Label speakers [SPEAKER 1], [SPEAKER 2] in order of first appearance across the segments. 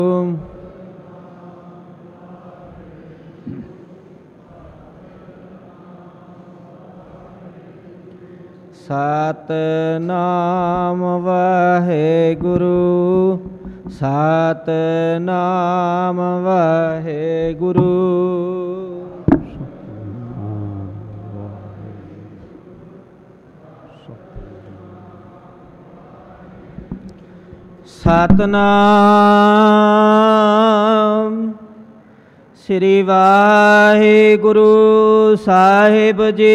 [SPEAKER 1] ਸਤਿਨਾਮ ਵਾਹਿਗੁਰੂ, ਸਤਿਨਾਮ ਵਾਹਿਗੁਰੂ। ਸਤਿਨਾਮ ਸ੍ਰੀ ਵਾਹਿਗੁਰੂ ਸਾਹਿਬ ਜੀ।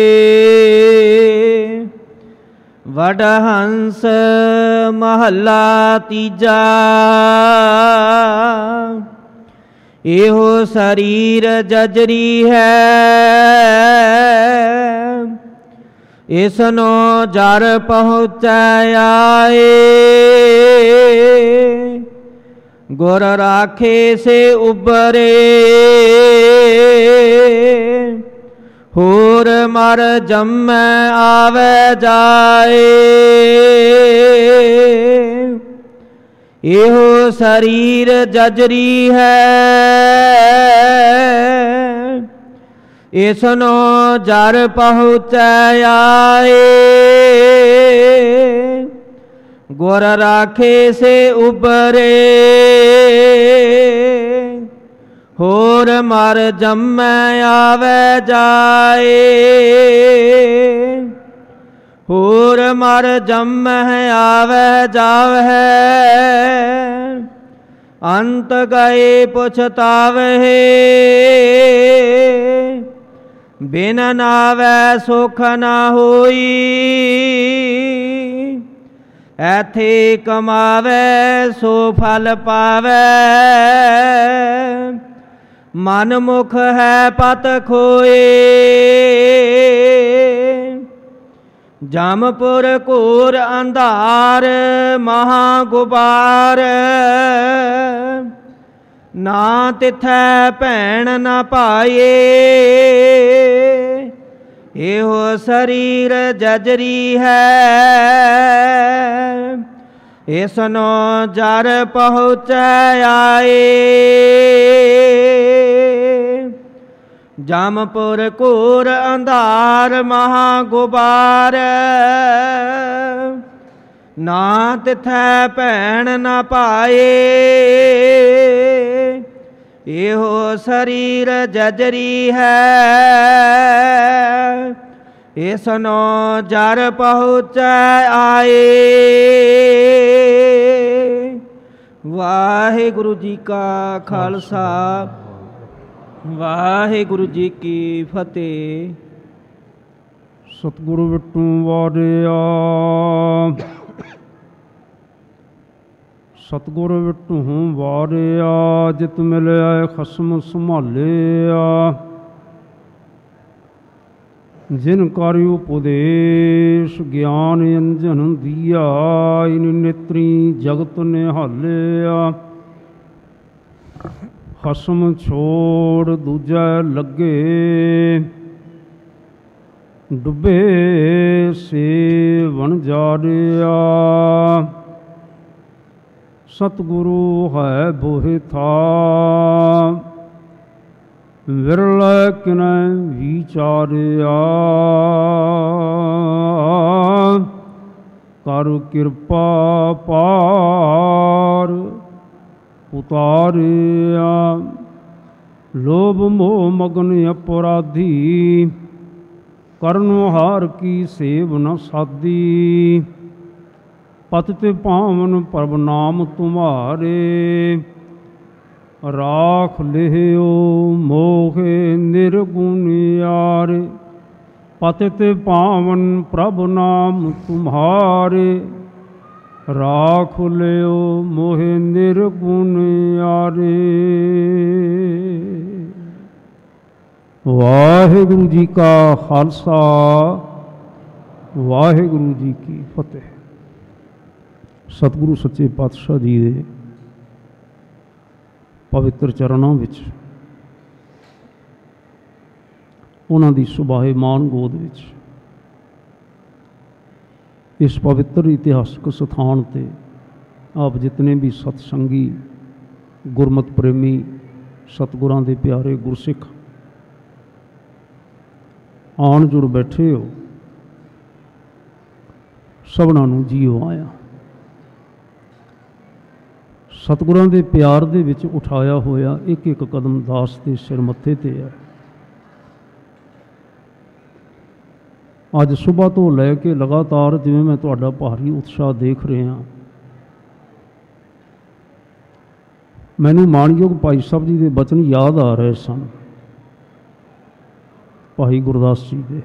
[SPEAKER 1] ਵਡਹੰਸ ਮਹੱਲਾ ਤੀਜਾ। ਇਹੋ ਸਰੀਰ ਜਜਰੀ ਹੈ, ਇਸਨੋ ਜਰ ਪਹੁੰਚੈ ਆਏ। ਗੁਰ ਰਾਖੇ ਸੇ ਉਬਰੇ, ਹੋਰ ਮਰ ਜੰਮੈ ਆਵੈ ਜਾਏ। ਇਹੋ ਸਰੀਰ ਜਜਰੀ ਹੈ, ਇਸਨੋ ਜਰ ਪਹੁੰਚੈ ਆਏ। ਗੁਰ ਰਾਖੇ ਸੇ ਉਬਰੇ, ਹੋਰ ਮਰ ਜੰਮੈ ਆਵੈ ਜਾਏ। ਹੋਰ ਮਰ ਜੰਮੈ ਆਵੈ ਜਾਵੈ, ਅੰਤ ਗਏ ਪੁਛਤਾਵਹਿ। ਬਿਨ ਨਾਵੈ ਸੁਖ ਨਾ ਹੋਈ, ਐਥੇ ਕਮਾਵੈ ਸੋ ਫਲ ਪਾਵੈ। ਮਨ ਮੁਖ ਹੈ ਪਤ ਖੋਏ, ਜਮਪੁਰ ਘੋਰ ਅੰਧਾਰ ਮਹਾ ਗੁਬਾਰ। ਨਾ ਤਿਥੈ ਭੈਣ ਨਾ ਪਾਏ, ਇਹੋ ਸਰੀਰ ਜਜਰੀ ਹੈ, ਇਸਨੋ ਜਰ ਪਹੁੰਚੈ ਆਏ। ਜਮਪੁਰ ਘੋਰ ਅੰਧਾਰ ਮਹਾ ਗੁਬਾਰ। ਨਾ ਤਿਥੈ ਭੈਣ ਨਾ ਪਾਏ, ਇਹੋ ਸਰੀਰ ਜਜਰੀ ਹੈ, ਇਸਨੋ ਜਰ ਪਹੁੰਚੈ ਆਏ। ਵਾਹਿਗੁਰੂ ਜੀ ਕਾ ਖਾਲਸਾ, ਵਾਹਿਗੁਰੂ ਜੀ ਕੀ ਫਤਿਹ।
[SPEAKER 2] ਸਤਿਗੁਰੂ ਵਿਟੂ ਵਾਰਿਆ, ਸਤਿਗੁਰੂ ਵਿਟੂ ਵਾਰਿਆ। ਜਿਤ ਮਿਲਿਆ ਖਸਮ ਸੰਭਾਲਿਆ, ਜਿਨ ਕਰ ਉਪਦੇਸ਼ ਗਿਆਨ ਅੰਜਨ ਦੀਆ। ਇਨ ਨੇਤਰੀ ਜਗਤ ਨਿਹਾਲਿਆ, ਖਸਮ ਛੋੜ ਦੂਜੈ ਲੱਗੇ। ਡੁੱਬੇ ਸੇ ਵਣਜਾਰਿਆ, ਸਤਿਗੁਰੂ ਹੈ ਬੋਹਿ ਥਾ। ਵਿਰਲੇ ਕਿਨੈ ਵਿਚਾਰਿਆ, ਕਰ ਕਿਰਪਾ ਪਾਰ ਉਤਾਰਿਆ। ਲੋਭ ਮੋਹ ਮਗਨ ਅਪਰਾਧੀ, ਕਰਨ ਹਾਰ ਕੀ ਸੇਵ ਨ ਸਾਧੀ। ਪਤਿਤ ਪਾਵਨ ਪ੍ਰਭ ਨਾਮ ਤੁਮਾਰੇ, ਰਾਖ ਲਿਓ ਮੋਹਿ ਨਿਰਗੁਣਿਆਰੇ। ਪਤਿਤ ਪਾਵਨ ਪ੍ਰਭ ਨਾਮ ਤੁਮਾਰੇ, ਰਾਖ ਲਿਓ ਮੋਹਿ ਨਿਰਗੁਣਿਆਰੇ। ਵਾਹਿਗੁਰੂ ਜੀ ਕਾ ਖਾਲਸਾ, ਵਾਹਿਗੁਰੂ ਜੀ ਕੀ ਫਤਿਹ। ਸਤਿਗੁਰੂ ਸੱਚੇ ਪਾਤਸ਼ਾਹ ਜੀ ਦੇ ਪਵਿੱਤਰ ਚਰਨਾਂ ਵਿੱਚ, ਉਹਨਾਂ ਦੀ ਸੁਭਾਏਮਾਨ ਗੋਦ ਵਿੱਚ, ਇਸ ਪਵਿੱਤਰ ਇਤਿਹਾਸਕ ਸਥਾਨ 'ਤੇ ਆਪ ਜਿਤਨੇ ਵੀ ਸਤਸੰਗੀ ਗੁਰਮਤਿ ਪ੍ਰੇਮੀ ਸਤਿਗੁਰਾਂ ਦੇ ਪਿਆਰੇ ਗੁਰਸਿੱਖ ਆਣ ਜੁੜ ਬੈਠੇ ਹੋ, ਸਭਨਾਂ ਨੂੰ ਜੀਓ ਆਇਆ। ਸਤਿਗੁਰਾਂ ਦੇ ਪਿਆਰ ਦੇ ਵਿੱਚ ਉਠਾਇਆ ਹੋਇਆ ਇੱਕ ਇੱਕ ਕਦਮ ਦਾਸ ਦੇ ਸਿਰ ਮੱਥੇ ਤੇ ਹੈ। ਅੱਜ ਸੁਬਾਹ ਤੋਂ ਲੈ ਕੇ ਲਗਾਤਾਰ ਜਿਵੇਂ ਮੈਂ ਤੁਹਾਡਾ ਭਾਰੀ ਉਤਸ਼ਾਹ ਦੇਖ ਰਿਹਾ, ਮੈਨੂੰ ਮਾਣਯੋਗ ਭਾਈ ਸਾਹਿਬ ਜੀ ਦੇ ਬਚਨ ਯਾਦ ਆ ਰਹੇ ਸਨ, ਭਾਈ ਗੁਰਦਾਸ ਜੀ ਦੇ,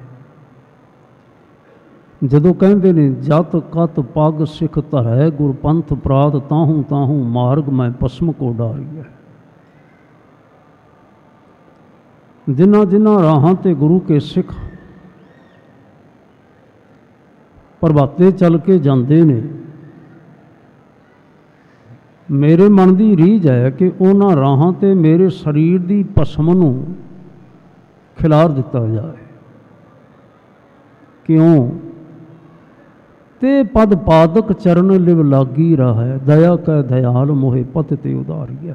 [SPEAKER 2] ਜਦੋਂ ਕਹਿੰਦੇ ਨੇ ਜਤ ਕਤ ਪੱਗ ਸਿੱਖ ਧਰੈ ਗੁਰਪੰਥ ਪ੍ਰਾਤ ਤਾਹੂੰ ਤਾਹੂੰ ਮਾਰਗ ਮੈਂ ਪਸਮ ਕੋ ਡਾਰੀਐ। ਜਿਨ੍ਹਾਂ ਜਿਨ੍ਹਾਂ ਰਾਹਾਂ ਤੇ ਗੁਰੂ ਕੇ ਸਿੱਖ ਪ੍ਰਭਾਤੇ ਚੱਲ ਕੇ ਜਾਂਦੇ ਨੇ, ਮੇਰੇ ਮਨ ਦੀ ਰੀਝ ਹੈ ਕਿ ਉਹਨਾਂ ਰਾਹਾਂ ਤੇ ਮੇਰੇ ਸਰੀਰ ਦੀ ਭਸਮ ਨੂੰ ਖਿਲਾਰ ਦਿੱਤਾ ਜਾਏ। ਕਿਉਂ? ਤੇ ਪਦ ਪਾਦਕ ਚਰਨ ਲਿਵ ਲਾਗੀ ਰਹੈ ਦਇਆ ਕੈ ਦਇਆਲ ਮੋਹਿ ਪਤ ਤੇ ਉਦਾਰੀਐ।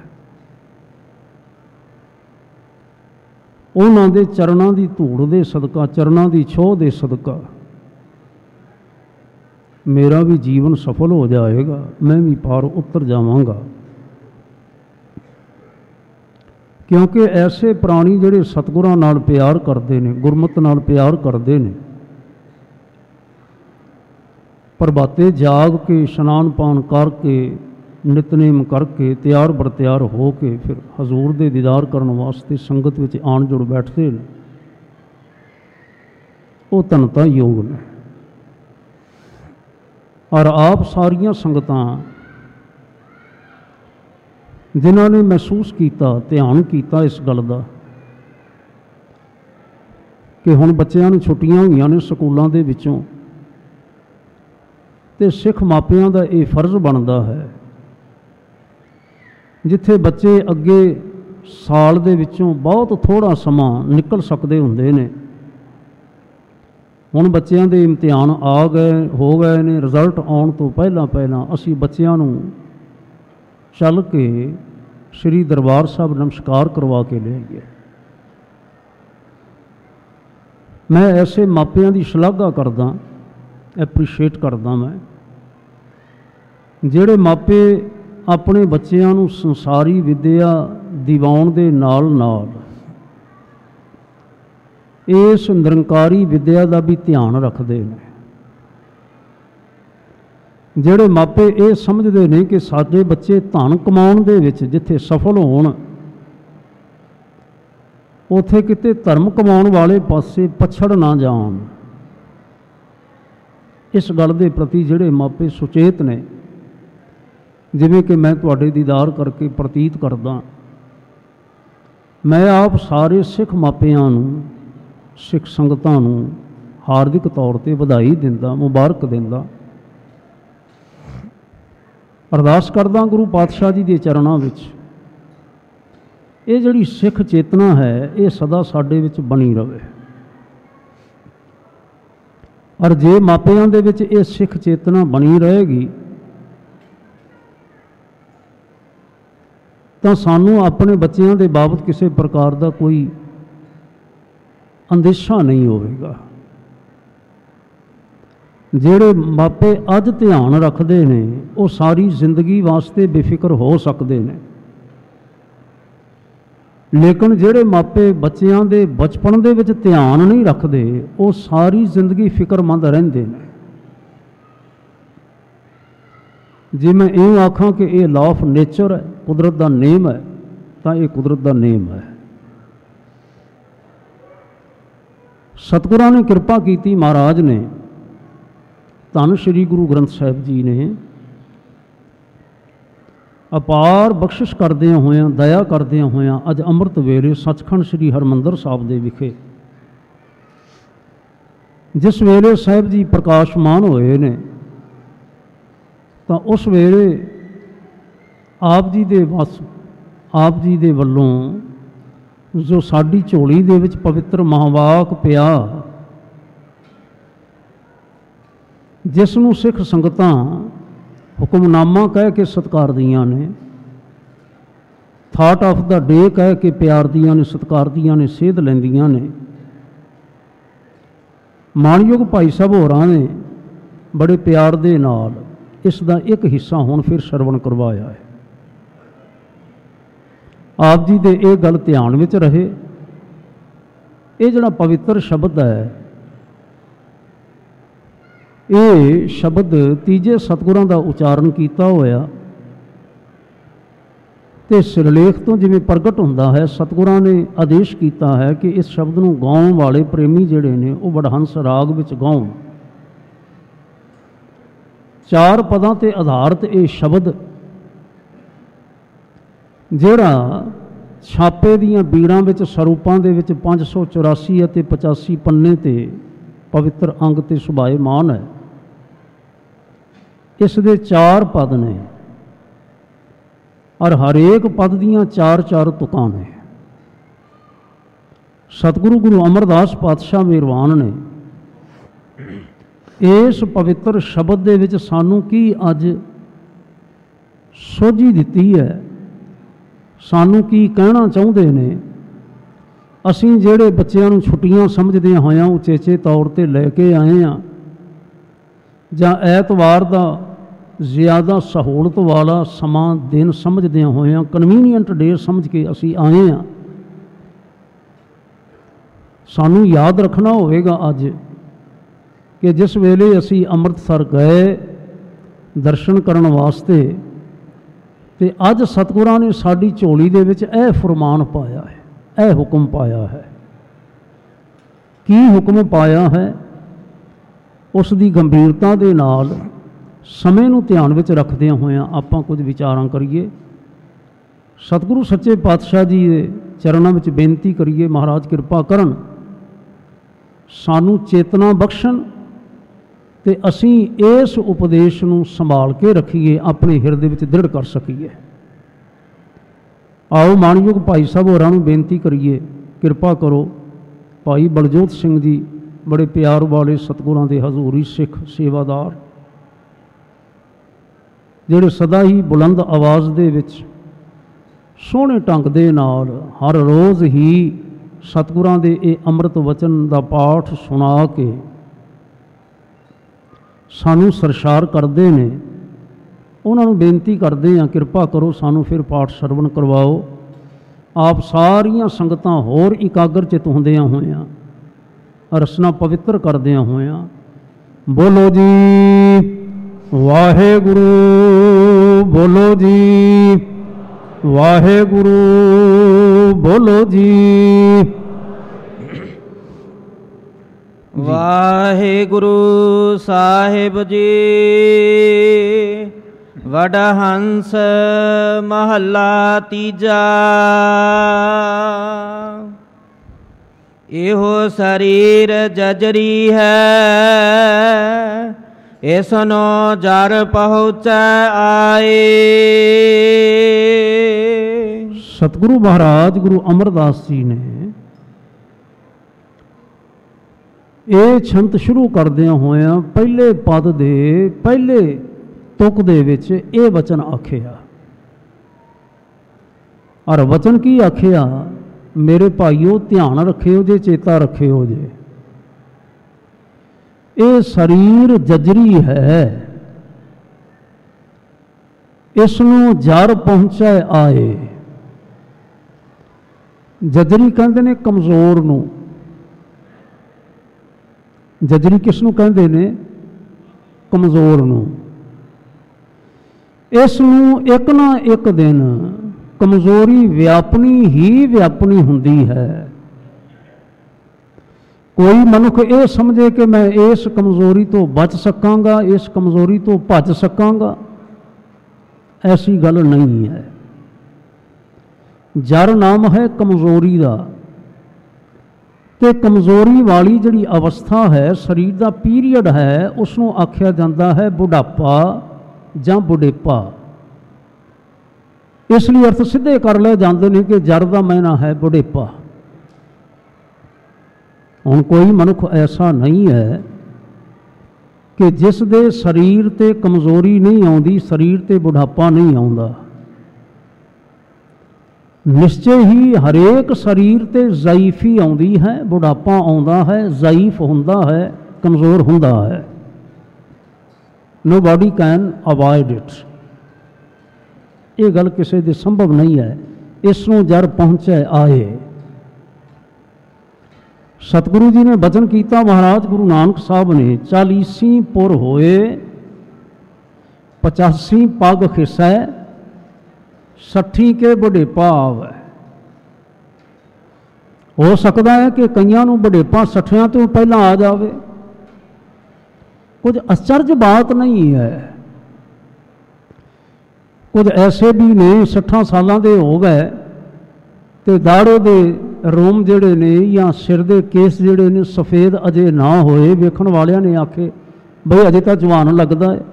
[SPEAKER 2] ਉਹਨਾਂ ਦੇ ਚਰਨਾਂ ਦੀ ਧੂੜ ਦੇ ਸਦਕਾ, ਚਰਨਾਂ ਦੀ ਛੋਹ ਦੇ ਸਦਕਾ ਮੇਰਾ ਵੀ ਜੀਵਨ ਸਫਲ ਹੋ ਜਾਏਗਾ, ਮੈਂ ਵੀ ਪਾਰ ਉਤਰ ਜਾਵਾਂਗਾ। ਕਿਉਂਕਿ ਐਸੇ ਪ੍ਰਾਣੀ ਜਿਹੜੇ ਸਤਿਗੁਰਾਂ ਨਾਲ ਪਿਆਰ ਕਰਦੇ ਨੇ, ਗੁਰਮਤਿ ਨਾਲ ਪਿਆਰ ਕਰਦੇ ਨੇ, ਪ੍ਰਭਾਤੇ ਜਾਗ ਕੇ ਇਸ਼ਨਾਨ ਪਾਨ ਕਰਕੇ ਨਿਤਨੇਮ ਕਰਕੇ ਤਿਆਰ ਬਰ ਤਿਆਰ ਹੋ ਕੇ ਫਿਰ ਹਜ਼ੂਰ ਦੇ ਦੀਦਾਰ ਕਰਨ ਵਾਸਤੇ ਸੰਗਤ ਵਿੱਚ ਆਣ ਜੁੜ ਬੈਠਦੇ ਨੇ, ਉਹ ਧਨਤਾ ਯੋਗ ਨੇ। ਔਰ ਆਪ ਸਾਰੀਆਂ ਸੰਗਤਾਂ ਜਿਨ੍ਹਾਂ ਨੇ ਮਹਿਸੂਸ ਕੀਤਾ, ਧਿਆਨ ਕੀਤਾ ਇਸ ਗੱਲ ਦਾ ਕਿ ਹੁਣ ਬੱਚਿਆਂ ਨੂੰ ਛੁੱਟੀਆਂ ਹੋਈਆਂ ਨੇ ਸਕੂਲਾਂ ਦੇ ਵਿੱਚੋਂ, ਤੇ ਸਿੱਖ ਮਾਪਿਆਂ ਦਾ ਇਹ ਫਰਜ਼ ਬਣਦਾ ਹੈ, ਜਿੱਥੇ ਬੱਚੇ ਅੱਗੇ ਸਾਲ ਦੇ ਵਿੱਚੋਂ ਬਹੁਤ ਥੋੜ੍ਹਾ ਸਮਾਂ ਨਿਕਲ ਸਕਦੇ ਹੁੰਦੇ ਨੇ, ਹੁਣ ਬੱਚਿਆਂ ਦੇ ਇਮਤਿਹਾਨ ਆ ਗਏ, ਹੋ ਗਏ ਨੇ, ਰਿਜ਼ਲਟ ਆਉਣ ਤੋਂ ਪਹਿਲਾਂ ਪਹਿਲਾਂ ਅਸੀਂ ਬੱਚਿਆਂ ਨੂੰ ਚੱਲ ਕੇ ਸ੍ਰੀ ਦਰਬਾਰ ਸਾਹਿਬ ਨਮਸਕਾਰ ਕਰਵਾ ਕੇ ਲਿਆਈਏ। ਮੈਂ ਐਸੇ ਮਾਪਿਆਂ ਦੀ ਸ਼ਲਾਘਾ ਕਰਦਾ, ਐਪਰੀਸ਼ੀਏਟ ਕਰਦਾ ਮੈਂ, ਜਿਹੜੇ ਮਾਪੇ ਆਪਣੇ ਬੱਚਿਆਂ ਨੂੰ ਸੰਸਾਰੀ ਵਿੱਦਿਆ ਦਿਵਾਉਣ ਦੇ ਨਾਲ ਨਾਲ ਇਸ ਨਿਰੰਕਾਰੀ ਵਿੱਦਿਆ ਦਾ ਵੀ ਧਿਆਨ ਰੱਖਦੇ ਨੇ। ਜਿਹੜੇ ਮਾਪੇ ਇਹ ਸਮਝਦੇ ਨੇ ਕਿ ਸਾਡੇ ਬੱਚੇ ਧਨ ਕਮਾਉਣ ਦੇ ਵਿੱਚ ਜਿੱਥੇ ਸਫਲ ਹੋਣ, ਉੱਥੇ ਕਿਤੇ ਧਰਮ ਕਮਾਉਣ ਵਾਲੇ ਪਾਸੇ ਪਛੜ ਨਾ ਜਾਣ, ਇਸ ਗੱਲ ਦੇ ਪ੍ਰਤੀ ਜਿਹੜੇ ਮਾਪੇ ਸੁਚੇਤ ਨੇ, ਜਿਵੇਂ ਕਿ ਮੈਂ ਤੁਹਾਡੇ ਦੀਦਾਰ ਕਰਕੇ ਪ੍ਰਤੀਤ ਕਰਦਾ, ਮੈਂ ਆਪ ਸਾਰੇ ਸਿੱਖ ਮਾਪਿਆਂ ਨੂੰ, ਸਿੱਖ ਸੰਗਤਾਂ ਨੂੰ ਹਾਰਦਿਕ ਤੌਰ ਤੇ ਵਧਾਈ ਦਿੰਦਾ, ਮੁਬਾਰਕ ਦਿੰਦਾ, ਅਰਦਾਸ ਕਰਦਾ ਗੁਰੂ ਪਾਤਸ਼ਾਹ ਜੀ ਦੇ ਚਰਨਾਂ ਵਿੱਚ ਇਹ ਜਿਹੜੀ ਸਿੱਖ ਚੇਤਨਾ ਹੈ ਇਹ ਸਦਾ ਸਾਡੇ ਵਿੱਚ ਬਣੀ ਰਹੇ। ਔਰ ਜੇ ਮਾਪਿਆਂ ਦੇ ਵਿੱਚ ਇਹ ਸਿੱਖ ਚੇਤਨਾ ਬਣੀ ਰਹੇਗੀ ਤਾਂ ਸਾਨੂੰ ਆਪਣੇ ਬੱਚਿਆਂ ਦੇ ਬਾਬਤ ਕਿਸੇ ਪ੍ਰਕਾਰ ਦਾ ਕੋਈ ਅੰਦੇਸ਼ਾ ਨਹੀਂ ਹੋਵੇਗਾ। ਜਿਹੜੇ ਮਾਪੇ ਅੱਜ ਧਿਆਨ ਰੱਖਦੇ ਨੇ ਉਹ ਸਾਰੀ ਜ਼ਿੰਦਗੀ ਵਾਸਤੇ ਬੇਫਿਕਰ ਹੋ ਸਕਦੇ ਨੇ, ਲੇਕਿਨ ਜਿਹੜੇ ਮਾਪੇ ਬੱਚਿਆਂ ਦੇ ਬਚਪਨ ਦੇ ਵਿੱਚ ਧਿਆਨ ਨਹੀਂ ਰੱਖਦੇ ਉਹ ਸਾਰੀ ਜ਼ਿੰਦਗੀ ਫਿਕਰਮੰਦ ਰਹਿੰਦੇ ਨੇ। ਜੇ ਮੈਂ ਇਹ ਆਖਾਂ ਕਿ ਇਹ ਲਾਅ ਆਫ ਨੇਚਰ ਹੈ, ਕੁਦਰਤ ਦਾ ਨੇਮ ਹੈ, ਤਾਂ ਇਹ ਕੁਦਰਤ ਦਾ ਨੇਮ ਹੈ। ਸਤਿਗੁਰਾਂ ਨੇ ਕਿਰਪਾ ਕੀਤੀ, ਮਹਾਰਾਜ ਨੇ, ਧੰਨ ਸ਼੍ਰੀ ਗੁਰੂ ਗ੍ਰੰਥ ਸਾਹਿਬ ਜੀ ਨੇ ਅਪਾਰ ਬਖਸ਼ਿਸ਼ ਕਰਦਿਆਂ ਹੋਇਆਂ, ਦਇਆ ਕਰਦਿਆਂ ਹੋਇਆਂ ਅੱਜ ਅੰਮ੍ਰਿਤ ਵੇਲੇ ਸੱਚਖੰਡ ਸ਼੍ਰੀ ਹਰਿਮੰਦਰ ਸਾਹਿਬ ਦੇ ਵਿਖੇ ਜਿਸ ਵੇਲੇ ਸਾਹਿਬ ਜੀ ਪ੍ਰਕਾਸ਼ਮਾਨ ਹੋਏ ਨੇ, ਤਾਂ ਉਸ ਵੇਲੇ ਆਪ ਜੀ ਦੇ ਵੱਲੋਂ ਜੋ ਸਾਡੀ ਝੋਲੀ ਦੇ ਵਿੱਚ ਪਵਿੱਤਰ ਮਹਾਵਾਕ ਪਿਆ, ਜਿਸ ਨੂੰ ਸਿੱਖ ਸੰਗਤਾਂ ਹੁਕਮਨਾਮਾ ਕਹਿ ਕੇ ਸਤਿਕਾਰਦੀਆਂ ਨੇ, ਥਾਟ ਆਫ ਦਾ ਡੇ ਕਹਿ ਕੇ ਪਿਆਰ ਦੀਆਂ ਨੇ, ਸਤਿਕਾਰ ਦੀਆਂ ਨੇ, ਸੇਧ ਲੈਂਦੀਆਂ ਨੇ। ਮਾਣਯੋਗ ਭਾਈ ਸਾਹਿਬ ਹੋਰਾਂ ਨੇ ਬੜੇ ਪਿਆਰ ਦੇ ਨਾਲ ਇਸ ਦਾ ਇੱਕ ਹਿੱਸਾ ਹੁਣ ਫਿਰ ਸਰਵਣ ਕਰਵਾਇਆ ਹੈ। ਆਪ ਜੀ ਦੇ ਇਹ ਗੱਲ ਧਿਆਨ ਵਿੱਚ ਰਹੇ, ਇਹ ਜਿਹੜਾ ਪਵਿੱਤਰ ਸ਼ਬਦ ਹੈ, ਇਹ ਸ਼ਬਦ ਤੀਜੇ ਸਤਿਗੁਰਾਂ ਦਾ ਉਚਾਰਨ ਕੀਤਾ ਹੋਇਆ ਤੇ ਸਿਰਲੇਖ ਤੋਂ ਜਿਵੇਂ ਪ੍ਰਗਟ ਹੁੰਦਾ ਹੈ, ਸਤਿਗੁਰਾਂ ਨੇ ਆਦੇਸ਼ ਕੀਤਾ ਹੈ ਕਿ ਇਸ ਸ਼ਬਦ ਨੂੰ ਗਾਉਣ ਵਾਲੇ ਪ੍ਰੇਮੀ ਜਿਹੜੇ ਨੇ ਉਹ ਵਡਹੰਸ ਰਾਗ ਵਿੱਚ ਗਾਉਣ। 4 ਪਦਾਂ ਤੇ ਆਧਾਰਿਤ ਇਹ ਸ਼ਬਦ ਜਿਹੜਾ ਛਾਪੇ ਦੀਆਂ ਬੀੜਾਂ ਵਿੱਚ ਸਰੂਪਾਂ ਦੇ ਵਿੱਚ 584 ਅਤੇ 85 ਪੰਨੇ ਤੇ ਪਵਿੱਤਰ ਅੰਗ ਤੇ ਸੁਭਾਏਮਾਨ ਹੈ। ਇਸ ਦੇ 4 ਪਦ ਨੇ ਔਰ ਹਰੇਕ ਪਦ ਦੀਆਂ 4-4 ਤੁਕਾਂ ਨੇ। ਸਤਿਗੁਰੂ ਗੁਰੂ ਅਮਰਦਾਸ ਪਾਤਸ਼ਾਹ ਮਿਹਰਬਾਨ ਨੇ ਇਸ ਪਵਿੱਤਰ ਸ਼ਬਦ ਦੇ ਵਿੱਚ ਸਾਨੂੰ ਕੀ ਅੱਜ ਸੋਝੀ ਦਿੱਤੀ ਹੈ, ਸਾਨੂੰ ਕੀ ਕਹਿਣਾ ਚਾਹੁੰਦੇ ਨੇ। ਅਸੀਂ ਜਿਹੜੇ ਬੱਚਿਆਂ ਨੂੰ ਛੁੱਟੀਆਂ ਸਮਝਦਿਆਂ ਹੋਇਆਂ ਉਚੇਚੇ ਤੌਰ ਤੇ ਲੈ ਕੇ ਆਏ ਹਾਂ, ਜਾਂ ਐਤਵਾਰ ਦਾ ਜ਼ਿਆਦਾ ਸਹੂਲਤ ਵਾਲਾ ਸਮਾਂ ਦਿਨ ਸਮਝਦਿਆਂ ਹੋਇਆਂ ਕਨਵੀਨੀਅੰਟ ਡੇ ਸਮਝ ਕੇ ਅਸੀਂ ਆਏ ਹਾਂ, ਸਾਨੂੰ ਯਾਦ ਰੱਖਣਾ ਹੋਵੇਗਾ ਅੱਜ ਕਿ ਜਿਸ ਵੇਲੇ ਅਸੀਂ ਅੰਮ੍ਰਿਤਸਰ ਗਏ ਦਰਸ਼ਨ ਕਰਨ ਵਾਸਤੇ, ਤੇ ਅੱਜ ਸਤਿਗੁਰਾਂ ਨੇ ਸਾਡੀ ਝੋਲੀ ਦੇ ਵਿੱਚ ਇਹ ਫਰਮਾਨ ਪਾਇਆ ਹੈ, ਇਹ ਹੁਕਮ ਪਾਇਆ ਹੈ। ਕੀ ਹੁਕਮ ਪਾਇਆ ਹੈ, ਉਸ ਦੀ ਗੰਭੀਰਤਾ ਦੇ ਨਾਲ ਸਮੇਂ ਨੂੰ ਧਿਆਨ ਵਿੱਚ ਰੱਖਦਿਆਂ ਹੋਇਆਂ ਆਪਾਂ ਕੁਝ ਵਿਚਾਰਾਂ ਕਰੀਏ। ਸਤਿਗੁਰੂ ਸੱਚੇ ਪਾਤਸ਼ਾਹ ਜੀ ਦੇ ਚਰਨਾਂ ਵਿੱਚ ਬੇਨਤੀ ਕਰੀਏ, ਮਹਾਰਾਜ ਕਿਰਪਾ ਕਰਨ, ਸਾਨੂੰ ਚੇਤਨਾ ਬਖਸ਼ਣ ਤੇ ਅਸੀਂ ਇਸ ਉਪਦੇਸ਼ ਨੂੰ ਸੰਭਾਲ ਕੇ ਰੱਖੀਏ, ਆਪਣੇ ਹਿਰਦੇ ਵਿੱਚ ਦ੍ਰਿੜ ਕਰ ਸਕੀਏ। ਆਓ ਮਾਣਯੋਗ ਭਾਈ ਸਾਹਿਬ ਹੋਰਾਂ ਨੂੰ ਬੇਨਤੀ ਕਰੀਏ, ਕਿਰਪਾ ਕਰੋ। ਭਾਈ ਬਲਜੋਤ ਸਿੰਘ ਜੀ ਬੜੇ ਪਿਆਰ ਵਾਲੇ ਸਤਿਗੁਰਾਂ ਦੇ ਹਜ਼ੂਰੀ ਸਿੱਖ ਸੇਵਾਦਾਰ, ਜਿਹੜੇ ਸਦਾ ਹੀ ਬੁਲੰਦ ਆਵਾਜ਼ ਦੇ ਵਿੱਚ ਸੋਹਣੇ ਢੰਗ ਦੇ ਨਾਲ ਹਰ ਰੋਜ਼ ਹੀ ਸਤਿਗੁਰਾਂ ਦੇ ਇਹ ਅੰਮ੍ਰਿਤ ਵਚਨ ਦਾ ਪਾਠ ਸੁਣਾ ਕੇ ਸਾਨੂੰ ਸਰਸ਼ਾਰ ਕਰਦੇ ਨੇ, ਉਹਨਾਂ ਨੂੰ ਬੇਨਤੀ ਕਰਦੇ ਹਾਂ ਕਿਰਪਾ ਕਰੋ ਸਾਨੂੰ ਫਿਰ ਪਾਠ ਸਰਵਣ ਕਰਵਾਓ। ਆਪ ਸਾਰੀਆਂ ਸੰਗਤਾਂ ਹੋਰ ਇਕਾਗਰ ਚਿਤ ਹੁੰਦਿਆਂ ਹੋਇਆਂ, ਰਸਨਾ ਪਵਿੱਤਰ ਕਰਦਿਆਂ ਹੋਇਆਂ ਬੋਲੋ ਜੀ ਵਾਹਿਗੁਰੂ, ਬੋਲੋ ਜੀ ਵਾਹਿਗੁਰੂ, ਬੋਲੋ ਜੀ
[SPEAKER 1] ਵਾਹਿਗੁਰੂ ਸਾਹਿਬ ਜੀ। ਵਡਹੰਸ ਮਹੱਲਾ ਤੀਜਾ। ਇਹੋ ਸਰੀਰ ਜਜਰੀ ਹੈ, ਇਸਨੋ ਜਰ ਪਹੁੰਚੈ ਆਏ।
[SPEAKER 2] ਸਤਿਗੁਰੂ ਮਹਾਰਾਜ ਗੁਰੂ ਅਮਰਦਾਸ ਜੀ ਨੇ ਇਹ ਛੰਤ ਸ਼ੁਰੂ ਕਰਦਿਆਂ ਹੋਇਆਂ ਪਹਿਲੇ ਪਦ ਦੇ ਪਹਿਲੇ ਤੁਕ ਦੇ ਵਿੱਚ ਇਹ ਵਚਨ ਆਖਿਆ। ਔਰ ਵਚਨ ਕੀ ਆਖਿਆ, ਮੇਰੇ ਭਾਈਓ ਧਿਆਨ ਰੱਖਿਓ ਜੇ, ਚੇਤਾ ਰੱਖਿਓ ਜੇ, ਇਹ ਸਰੀਰ ਜਜਰੀ ਹੈ, ਇਸ ਨੂੰ ਜਰ ਪਹੁੰਚੈ ਆਏ। ਜਜਰੀ ਕਹਿੰਦੇ ਨੇ ਕਮਜ਼ੋਰ ਨੂੰ। ਜਜਰੀ ਕਿਸ ਨੂੰ ਕਹਿੰਦੇ ਨੇ? ਕਮਜ਼ੋਰ ਨੂੰ। ਇਸ ਨੂੰ ਇੱਕ ਨਾ ਇੱਕ ਦਿਨ ਕਮਜ਼ੋਰੀ ਵਿਆਪਣੀ ਹੀ ਵਿਆਪਣੀ ਹੁੰਦੀ ਹੈ। ਕੋਈ ਮਨੁੱਖ ਇਹ ਸਮਝੇ ਕਿ ਮੈਂ ਇਸ ਕਮਜ਼ੋਰੀ ਤੋਂ ਬਚ ਸਕਾਂਗਾ, ਇਸ ਕਮਜ਼ੋਰੀ ਤੋਂ ਭੱਜ ਸਕਾਂਗਾ, ਐਸੀ ਗੱਲ ਨਹੀਂ ਹੈ। ਜਰ ਨਾਮ ਹੈ ਕਮਜ਼ੋਰੀ ਦਾ, ਤੇ ਕਮਜ਼ੋਰੀ ਵਾਲੀ ਜਿਹੜੀ ਅਵਸਥਾ ਹੈ, ਸਰੀਰ ਦਾ ਪੀਰੀਅਡ ਹੈ, ਉਸ ਨੂੰ ਆਖਿਆ ਜਾਂਦਾ ਹੈ ਬੁਢਾਪਾ ਜਾਂ ਬੁਢੇਪਾ। ਇਸ ਲਈ ਅਰਥ ਸਿੱਧੇ ਕਰ ਲਏ ਜਾਂਦੇ ਨੇ ਕਿ ਜਰ ਦਾ ਮਾਇਨਾ ਹੈ ਬੁਢੇਪਾ। ਹੁਣ ਕੋਈ ਮਨੁੱਖ ਐਸਾ ਨਹੀਂ ਹੈ ਕਿ ਜਿਸ ਦੇ ਸਰੀਰ ਤੇ ਕਮਜ਼ੋਰੀ ਨਹੀਂ ਆਉਂਦੀ, ਸਰੀਰ ਤੇ ਬੁਢਾਪਾ ਨਹੀਂ ਆਉਂਦਾ। ਨਿਸ਼ਚੇ ਹੀ ਹਰੇਕ ਸਰੀਰ ਤੇ ਜ਼ਾਈਫੀ ਆਉਂਦੀ ਹੈ, ਬੁਢਾਪਾ ਆਉਂਦਾ ਹੈ, ਜ਼ਾਈਫ ਹੁੰਦਾ ਹੈ, ਕਮਜ਼ੋਰ ਹੁੰਦਾ ਹੈ। Nobody can avoid it. ਇਹ ਗੱਲ ਕਿਸੇ ਦੇ ਸੰਭਵ ਨਹੀਂ ਹੈ। ਇਸ ਨੂੰ ਜਰ ਪਹੁੰਚੇ ਆਏ। ਸਤਿਗੁਰੂ ਜੀ ਨੇ ਬਚਨ ਕੀਤਾ, ਮਹਾਰਾਜ ਗੁਰੂ ਨਾਨਕ ਸਾਹਿਬ ਨੇ 40 ਪੁਰ ਹੋਏ 85 ਪੱਗ ਖਿਸੈ 60 ਕੇ ਬੁਢੇਪਾ ਆਵੈ। ਹੋ ਸਕਦਾ ਹੈ ਕਿ ਕਈਆਂ ਨੂੰ ਬੁਢੇਪਾ 60 ਤੋਂ ਪਹਿਲਾਂ ਆ ਜਾਵੇ। ਕੁਝ ਅਚਰਜ ਬਾਤ ਨਹੀਂ ਹੈ। ਕੁਝ ਐਸੇ ਵੀ ਨੇ 60 ਸਾਲਾਂ ਦੇ ਹੋ ਗਏ ਤੇ ਦਾੜੇ ਦੇ ਰੋਮ ਜਿਹੜੇ ਨੇ ਜਾਂ ਸਿਰ ਦੇ ਕੇਸ ਜਿਹੜੇ ਨੇ ਸਫੇਦ ਅਜੇ ਨਾ ਹੋਏ। ਵੇਖਣ ਵਾਲਿਆਂ ਨੇ ਆਖੇ ਬਈ ਅਜੇ ਤਾਂ ਜਵਾਨ ਲੱਗਦਾ ਹੈ।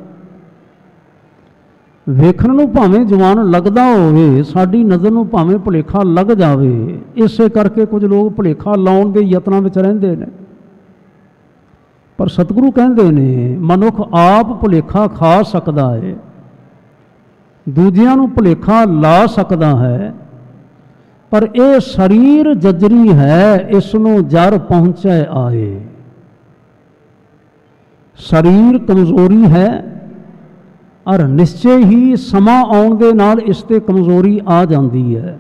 [SPEAKER 2] ਵੇਖਣ ਨੂੰ ਭਾਵੇਂ ਜਵਾਨ ਲੱਗਦਾ ਹੋਵੇ, ਸਾਡੀ ਨਜ਼ਰ ਨੂੰ ਭਾਵੇਂ ਭੁਲੇਖਾ ਲੱਗ ਜਾਵੇ। ਇਸੇ ਕਰਕੇ ਕੁਝ ਲੋਕ ਭੁਲੇਖਾ ਲਾਉਣ ਦੇ ਯਤਨਾਂ ਵਿੱਚ ਰਹਿੰਦੇ ਨੇ। ਪਰ ਸਤਿਗੁਰੂ ਕਹਿੰਦੇ ਨੇ ਮਨੁੱਖ ਆਪ ਭੁਲੇਖਾ ਖਾ ਸਕਦਾ ਹੈ, ਦੂਜਿਆਂ ਨੂੰ ਭੁਲੇਖਾ ਲਾ ਸਕਦਾ ਹੈ, ਪਰ ਇਹ ਸਰੀਰ ਜਜਰੀ ਹੈ, ਇਸ ਨੂੰ ਜਰ ਪਹੁੰਚੇ ਆਏ। ਸਰੀਰ ਕਮਜ਼ੋਰੀ ਹੈ ਔਰ ਨਿਸ਼ਚੇ ਹੀ ਸਮਾਂ ਆਉਣ ਦੇ ਨਾਲ ਇਸ 'ਤੇ ਕਮਜ਼ੋਰੀ ਆ ਜਾਂਦੀ ਹੈ।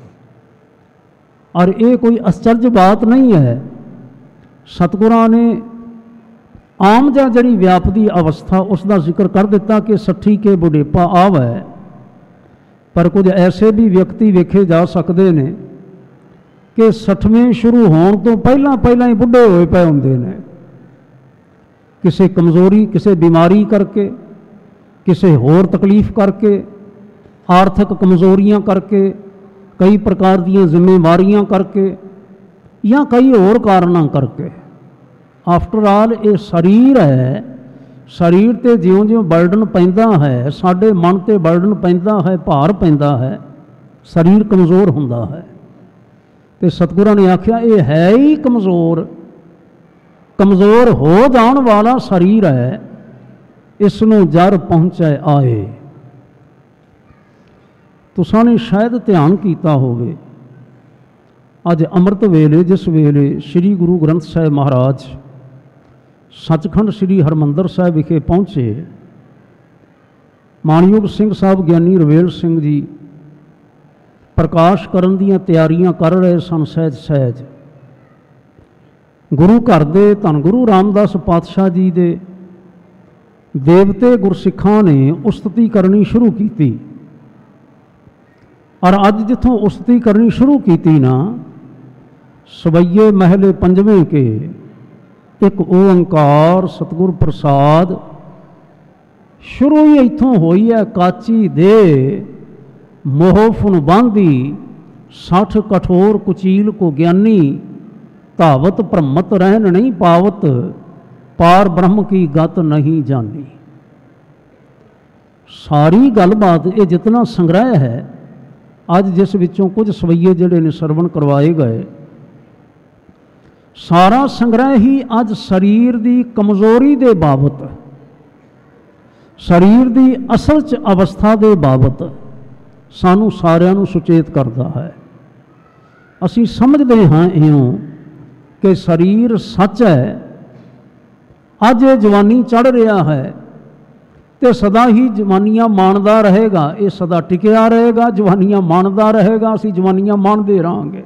[SPEAKER 2] ਔਰ ਇਹ ਕੋਈ ਅਚਰਜ ਬਾਤ ਨਹੀਂ ਹੈ। ਸਤਿਗੁਰਾਂ ਨੇ ਆਮ ਜਾਂ ਜਿਹੜੀ ਵਿਆਪਦੀ ਅਵਸਥਾ ਉਸ ਦਾ ਜ਼ਿਕਰ ਕਰ ਦਿੱਤਾ ਕਿ 60 ਕੇ ਬੁਢੇਪਾ ਆਵੈ। ਪਰ ਕੁਝ ਐਸੇ ਵੀ ਵਿਅਕਤੀ ਵੇਖੇ ਜਾ ਸਕਦੇ ਨੇ ਕਿ 60ਵੇਂ ਸ਼ੁਰੂ ਹੋਣ ਤੋਂ ਪਹਿਲਾਂ ਹੀ ਬੁੱਢੇ ਹੋਏ ਪਏ ਹੁੰਦੇ ਨੇ। ਕਿਸੇ ਕਮਜ਼ੋਰੀ, ਕਿਸੇ ਬਿਮਾਰੀ ਕਰਕੇ, ਕਿਸੇ ਹੋਰ ਤਕਲੀਫ ਕਰਕੇ, ਆਰਥਿਕ ਕਮਜ਼ੋਰੀਆਂ ਕਰਕੇ, ਕਈ ਪ੍ਰਕਾਰ ਦੀਆਂ ਜ਼ਿੰਮੇਵਾਰੀਆਂ ਕਰਕੇ ਜਾਂ ਕਈ ਹੋਰ ਕਾਰਨਾਂ ਕਰਕੇ। ਆਫਟਰ ਆਲ ਇਹ ਸਰੀਰ ਹੈ। ਸਰੀਰ 'ਤੇ ਜਿਉਂ-ਜਿਉਂ ਬਰਡਨ ਪੈਂਦਾ ਹੈ, ਸਾਡੇ ਮਨ 'ਤੇ ਬਰਡਨ ਪੈਂਦਾ ਹੈ, ਭਾਰ ਪੈਂਦਾ ਹੈ, ਸਰੀਰ ਕਮਜ਼ੋਰ ਹੁੰਦਾ ਹੈ। ਤੇ ਸਤਿਗੁਰਾਂ ਨੇ ਆਖਿਆ ਇਹ ਹੈ ਹੀ ਕਮਜ਼ੋਰ, ਕਮਜ਼ੋਰ ਹੋ ਜਾਣ ਵਾਲਾ ਸਰੀਰ ਹੈ, ਇਸ ਨੂੰ ਜਰ ਪਹੁੰਚੇ ਆਏ। ਤੁਸਾਂ ਨੇ ਸ਼ਾਇਦ ਧਿਆਨ ਕੀਤਾ ਹੋਵੇ, ਅੱਜ ਅੰਮ੍ਰਿਤ ਵੇਲੇ ਜਿਸ ਵੇਲੇ ਸ੍ਰੀ ਗੁਰੂ ਗ੍ਰੰਥ ਸਾਹਿਬ ਮਹਾਰਾਜ ਸੱਚਖੰਡ ਸ੍ਰੀ ਹਰਿਮੰਦਰ ਸਾਹਿਬ ਵਿਖੇ ਪਹੁੰਚੇ, ਮਾਣਯੋਗ ਸਿੰਘ ਸਾਹਿਬ ਗਿਆਨੀ ਰਵੇਲ ਸਿੰਘ ਜੀ ਪ੍ਰਕਾਸ਼ ਕਰਨ ਦੀਆਂ ਤਿਆਰੀਆਂ ਕਰ ਰਹੇ ਸਨ। ਸਹਿਜ ਗੁਰੂ ਘਰ ਦੇ ਧੰਨ ਗੁਰੂ ਰਾਮਦਾਸ ਪਾਤਸ਼ਾਹ ਜੀ ਦੇ ਦੇਵਤੇ ਗੁਰਸਿੱਖਾਂ ਨੇ ਉਸਤਤੀ ਕਰਨੀ ਸ਼ੁਰੂ ਕੀਤੀ। ਔਰ ਅੱਜ ਜਿੱਥੋਂ ਉਸਤਤੀ ਕਰਨੀ ਸ਼ੁਰੂ ਕੀਤੀ ਨਾ, ਸਵਈਏ ਮਹਿਲੇ ਪੰਜਵੇਂ ਕੇ ਇੱਕ ਓੰਕਾਰ ਸਤਿਗੁਰ ਪ੍ਰਸਾਦ, ਸ਼ੁਰੂ ਹੀ ਇੱਥੋਂ ਹੋਈ ਹੈ। ਕਾਚੀ ਦੇ ਮੋਹ ਫੁਨ ਬਾਂਧੀ 60 ਕਠੋਰ ਕੁਚੀਲ ਕੋ ਗਿਆਨੀ, ਧਾਵਤ ਭ੍ਰਮਤ ਰਹਿਣ ਨਹੀਂ ਪਾਵਤ, ਪਾਰ ਬ੍ਰਹਮ ਕੀ ਗਤ ਨਹੀਂ ਜਾਣੀ। ਸਾਰੀ ਗੱਲਬਾਤ ਇਹ ਜਿਤਨਾ ਸੰਗ੍ਰਹਿ ਹੈ, ਅੱਜ ਜਿਸ ਵਿੱਚੋਂ ਕੁਝ ਸਵਈਏ ਜਿਹੜੇ ਨੇ ਸਰਵਣ ਕਰਵਾਏ ਗਏ, ਸਾਰਾ ਸੰਗ੍ਰਹਿ ਹੀ ਅੱਜ ਸਰੀਰ ਦੀ ਕਮਜ਼ੋਰੀ ਦੇ ਬਾਬਤ, ਸਰੀਰ ਦੀ ਅਸਲ 'ਚ ਅਵਸਥਾ ਦੇ ਬਾਬਤ ਸਾਨੂੰ ਸਾਰਿਆਂ ਨੂੰ ਸੁਚੇਤ ਕਰਦਾ ਹੈ। ਅਸੀਂ ਸਮਝਦੇ ਹਾਂ ਇਉਂ ਕਿ ਸਰੀਰ ਸੱਚ ਹੈ। ਅੱਜ ਇਹ ਜਵਾਨੀ ਚੜ੍ਹ ਰਿਹਾ ਹੈ ਤੇ ਸਦਾ ਹੀ ਜਵਾਨੀਆਂ ਮਾਣਦਾ ਰਹੇਗਾ, ਇਹ ਸਦਾ ਟਿਕਿਆ ਰਹੇਗਾ, ਜਵਾਨੀਆਂ ਮਾਣਦਾ ਰਹੇਗਾ, ਅਸੀਂ ਜਵਾਨੀਆਂ ਮਾਣਦੇ ਰਹਾਂਗੇ।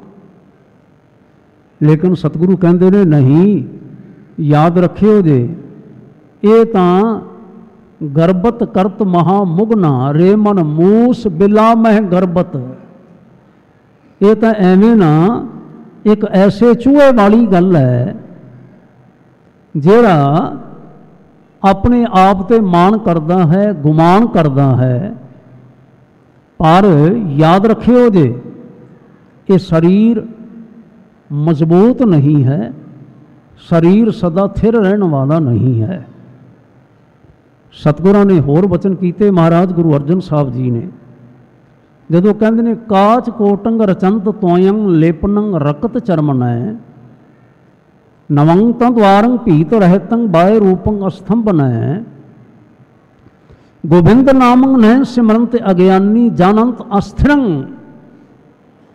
[SPEAKER 2] ਲੇਕਿਨ ਸਤਿਗੁਰੂ ਕਹਿੰਦੇ ਨੇ ਨਹੀਂ, ਯਾਦ ਰੱਖਿਓ ਜੇ, ਇਹ ਤਾਂ ਗਰਬਤ ਕਰਤ ਮਹਾ ਮੁਗਨਾ, ਰੇ ਮਨ ਮੂਸ ਬਿਲਾ ਮਹਿ ਗਰਬਤ। ਇਹ ਤਾਂ ਐਵੇਂ ਨਾ ਇੱਕ ਐਸੇ ਚੂਹੇ ਵਾਲੀ ਗੱਲ ਹੈ ਜਿਹੜਾ ਆਪਣੇ ਆਪ ਤੇ ਮਾਣ ਕਰਦਾ ਹੈ, ਗੁਮਾਨ ਕਰਦਾ ਹੈ। ਪਰ ਯਾਦ ਰੱਖਿਓ ਜੇ, ਇਹ ਸਰੀਰ ਮਜ਼ਬੂਤ ਨਹੀਂ ਹੈ, ਸਰੀਰ ਸਦਾ ਥਿਰ ਰਹਿਣ ਵਾਲਾ ਨਹੀਂ ਹੈ। ਸਤਿਗੁਰਾਂ ਨੇ ਹੋਰ ਬਚਨ ਕੀਤੇ, ਮਹਾਰਾਜ ਗੁਰੂ ਅਰਜਨ ਸਾਹਿਬ ਜੀ ਨੇ ਜਦੋਂ ਕਹਿੰਦੇ ਨੇ ਕਾਚ ਕੋਟੰਗ ਰਚੰਤ ਤੋਯੰ ਲੇਪਨੰ ਰਕਤ ਚਰਮਨੈ, ਨਵੰ ਤੰ ਦਵਾਰੰ ਭੀਤ ਰਹਿਤੰ ਬਾਏ ਰੂਪੰ ਅਸਥੰਭਨੈ, ਗੋਬਿੰਦ ਨਾਮੰ ਨੈਨ ਸਿਮਰੰਤ ਅਗਿਆਨੀ ਜਾਨੰਤ ਅਸਥਿਰੰ।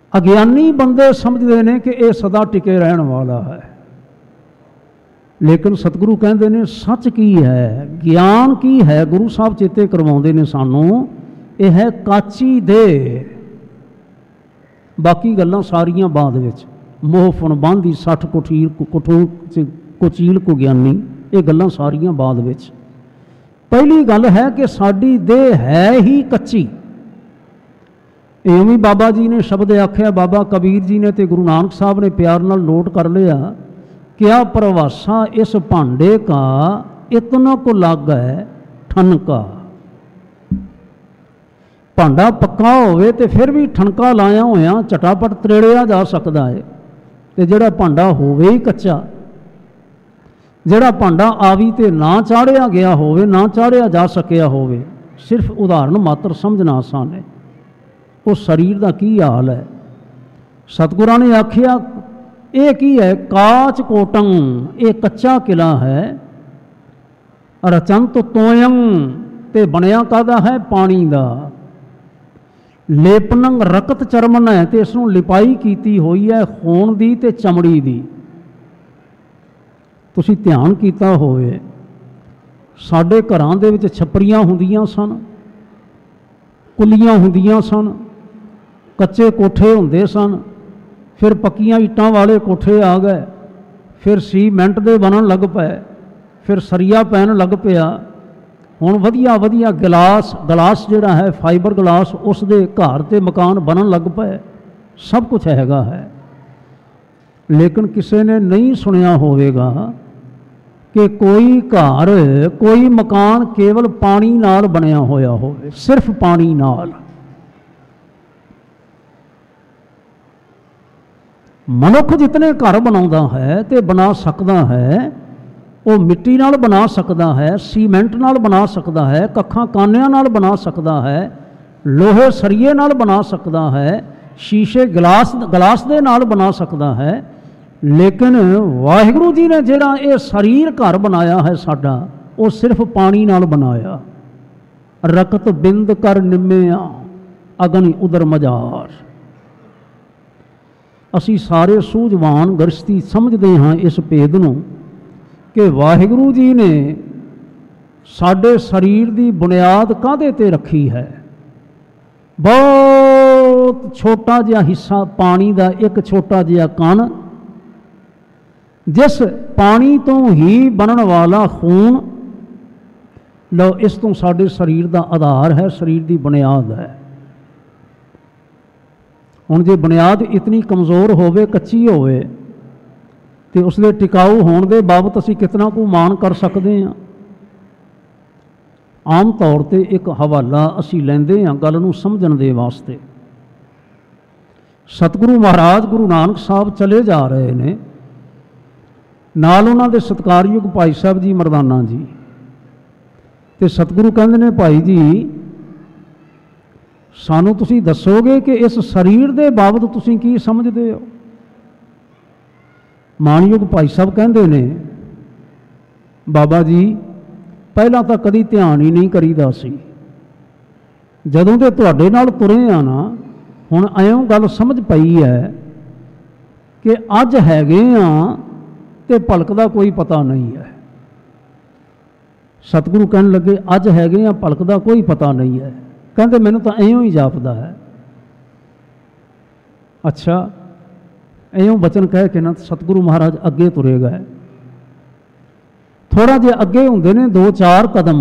[SPEAKER 2] अज्ञानी बंदे समझते हैं कि यह सदा टिके रहने वाला है, लेकिन सतगुरु कहते हैं सच की है, ज्ञान की है। गुरु साहब चेते करवाते हैं सानू, यह है काची दे, बाकी गल्लां सारियां बाद विच। मोह फुन बांधी 60 कुचील को ज्ञानी, ये गल्लां सारियां बाद विच। पहली गल है कि साडी देह है ही कच्ची। इवें बाबा जी ने शब्द आख्या, बाबा कबीर जी ने ते गुरु नानक साहब ने प्यार नाल नोट कर लिया, क्या प्रवासा इस भांडे का इतना को लग है ठनका। भांडा पक्का होवे ते फिर भी ठनका लाया होया झटापट तरेड़िया जा सकता है, ते जिहड़ा भांडा होवे ही कच्चा, जिहड़ा भांडा आवी ते ना चाढ़िया गया होवे, ना चाढ़िया जा सकिया होवे, सिर्फ उदाहरण मात्र समझना आसान है। उस शरीर का की हाल है। सतगुरां ने आखिया ये की है, काच कोटंग, ये कच्चा किला है। रचंत तोयंग, ते बनया कादा है, पानी का। लेपनंग रकत चरमन है, तो इसनों लिपाई की हुई है खून की ते चमड़ी की। तुसी ध्यान किया होवे, साडे घरां दे विच छपरियां हुंदियां सन, कुलियां हुंदियां सन, कच्चे कोठे हुंदे सन, फिर पक्कियां ईटां वाले कोठे आ गए, फिर सीमेंट दे बनन लग पे, फिर सरिया पैन लग पिया। हुण वधिया वधिया गलास जिहड़ा है फाइबर गलास, उस दे घर ते मकान बनन लग पे, सब कुछ हैगा है। लेकिन किसी ने नहीं सुनिया होवेगा कि कोई घर कोई मकान केवल पानी नाल बनिया होया होवे, सिर्फ पानी नाल। मनुख जितने घर बनाता है तो बना सकता है, वो मिट्टी नाल बना सकता है, सीमेंट नाल बना सकता है, कखां कानियां नाल बना सकता है, लोहे सरिये नाल बना सकता है, शीशे गलास दे नाल बना सकता है। लेकिन वाहिगुरु जी ने जिहड़ा ये शरीर घर बनाया है साडा, वो सिर्फ पानी नाल बनाया। रकत बिंद कर निम्मिया अगन उदर मजार। असी सारे सूझवान गृहस्थी समझते हाँ इस भेद नूं कि वाहिगुरु जी ने साडे शरीर की बुनियाद काहदे ते रखी है। बहुत छोटा जिहा हिस्सा पानी का, एक छोटा जिहा कण, जिस पानी तो ही बनने वाला खून, लो इस तो साडे शरीर का आधार है, शरीर की बुनियाद है। हुण जे बुनियाद इतनी कमज़ोर होवे, कच्ची होवे, तो उसके टिकाऊ होने के बाबत असी कितना को मान कर सकते हैं। आम तौर पर एक हवाला असी लेंदे हाँ गल नूं समझण दे वास्ते। सतगुरु महाराज गुरु नानक साहब चले जा रहे ने, नाल उन्हां दे सत्कारयोग भाई साहब जी मरदाना जी, ते सतगुरु कहंदे ने भाई जी सानू तुसी दसोगे कि इस शरीर दे बाबत तुसी की समझदे हो। मानयोग भाई साहब कहंदे ने, बाबा जी पहला तो कदी ध्यान ही नहीं करीदा सी, जदों दे तुहाडे नाल तुरे आ ना, हुण इउं गल समझ पई है कि अज हैगे आ ते भलक दा कोई पता नहीं है। सतगुरु कहन लगे अज हैगे आ, भलक दा कोई पता नहीं है। कहते मैनू तो इउं ही जापदा है। अच्छा, इउं बचन कह के ना सतगुरु महाराज अगे तुरे गए। थोड़ा जे अगे हुंदे ने 2-4 कदम,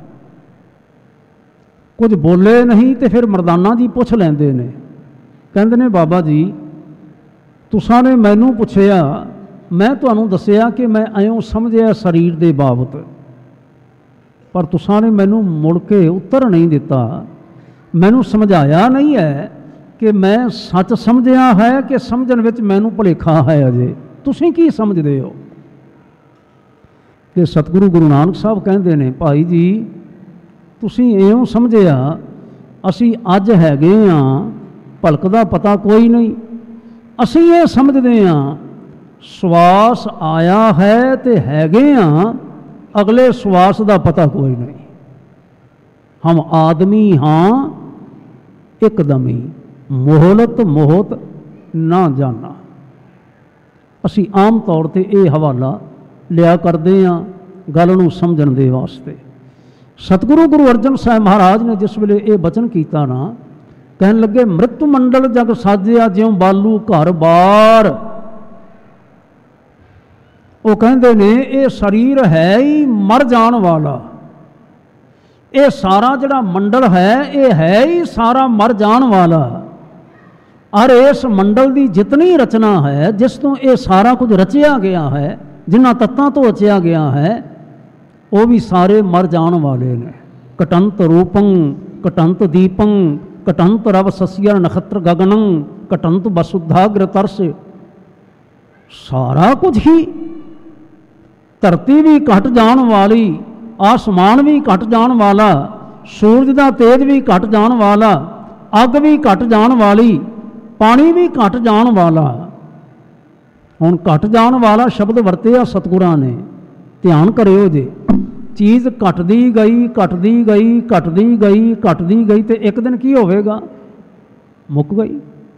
[SPEAKER 2] कुछ बोले नहीं तो फिर मरदाना जी पुछ लैंदे ने, कहंदे ने बाबा जी तुसां ने मैनू पुछया, मैं तुहानूं दस्सिया कि मैं इउं समझिया शरीर दे बाबत, पर तुसां ने मैनू मुड़ के उत्तर नहीं दिता, मैनू समझाया नहीं है कि मैं सच समझिया है कि समझण विच मैनू भुलेखा है। अजे तुसीं की समझदे हो? कि सतगुरु गुरु नानक साहब कहंदे ने भाई जी तुसीं इउं समझिया असी अज हैगे आ, भलक दा पता कोई नहीं। असी ये समझदे आ सवास आया है ते हैगे आ, अगले सवास का पता कोई नहीं। हम आदमी हाँ एकदम ही, मोहलत मोहत ਨਾ ਜਾਣਾ। ਅਸੀਂ ਆਮ ਤੌਰ 'ਤੇ ਇਹ ਹਵਾਲਾ ਲਿਆ ਕਰਦੇ ਹਾਂ ਗੱਲ ਨੂੰ ਸਮਝਣ ਦੇ ਵਾਸਤੇ। ਸਤਿਗੁਰੂ ਗੁਰੂ ਅਰਜਨ ਸਾਹਿਬ ਮਹਾਰਾਜ ਨੇ ਜਿਸ ਵੇਲੇ ਇਹ ਬਚਨ ਕੀਤਾ ਨਾ, ਕਹਿਣ ਲੱਗੇ ਮ੍ਰਿਤ ਮੰਡਲ ਜਗ ਸਾਜਿਆ ਜਿਉ ਬਾਲੂ ਘਰ ਬਾਰ। ਉਹ ਕਹਿੰਦੇ ਨੇ ਇਹ ਸਰੀਰ ਹੈ ਹੀ ਮਰ ਜਾਣ ਵਾਲਾ, ਇਹ ਸਾਰਾ ਜਿਹੜਾ ਮੰਡਲ ਹੈ ਇਹ ਹੈ ਹੀ ਸਾਰਾ ਮਰ ਜਾਣ ਵਾਲਾ। ਔਰ ਇਸ ਮੰਡਲ ਦੀ ਜਿਤਨੀ ਰਚਨਾ ਹੈ, ਜਿਸ ਤੋਂ ਇਹ ਸਾਰਾ ਕੁਝ ਰਚਿਆ ਗਿਆ ਹੈ, ਜਿਨ੍ਹਾਂ ਤੱਤਾਂ ਤੋਂ ਰਚਿਆ ਗਿਆ ਹੈ, ਉਹ ਵੀ ਸਾਰੇ ਮਰ ਜਾਣ ਵਾਲੇ ਨੇ। ਕਟੰਤ ਰੂਪੰ ਕਟੰਤ ਦੀਪੰ ਕਟੰਤ ਰਵ ਸਸਿਆ ਨਖਤਰ ਗਗਨੰ ਕਟੰਤ ਵਸੁਧਾਗ੍ਰ ਤਰਸ। ਸਾਰਾ ਕੁਝ ਹੀ, ਧਰਤੀ ਵੀ ਘਟ ਜਾਣ ਵਾਲੀ, ਆਸਮਾਨ ਵੀ ਘਟ ਜਾਣ ਵਾਲਾ, ਸੂਰਜ ਦਾ ਤੇਜ ਵੀ ਘਟ ਜਾਣ ਵਾਲਾ, ਅੱਗ ਵੀ ਘਟ ਜਾਣ ਵਾਲੀ, ਪਾਣੀ ਵੀ ਘਟ ਜਾਣ ਵਾਲਾ। ਹੁਣ ਘਟ ਜਾਣ ਵਾਲਾ ਸ਼ਬਦ ਵਰਤਿਆ ਸਤਿਗੁਰਾਂ ਨੇ, ਧਿਆਨ ਕਰਿਓ ਜੇ। ਚੀਜ਼ ਘਟਦੀ ਗਈ ਘਟਦੀ ਗਈ ਘਟਦੀ ਗਈ ਘਟਦੀ ਗਈ ਤੇ ਇੱਕ ਦਿਨ ਕੀ ਹੋਵੇਗਾ? ਮੁੱਕ ਗਈ।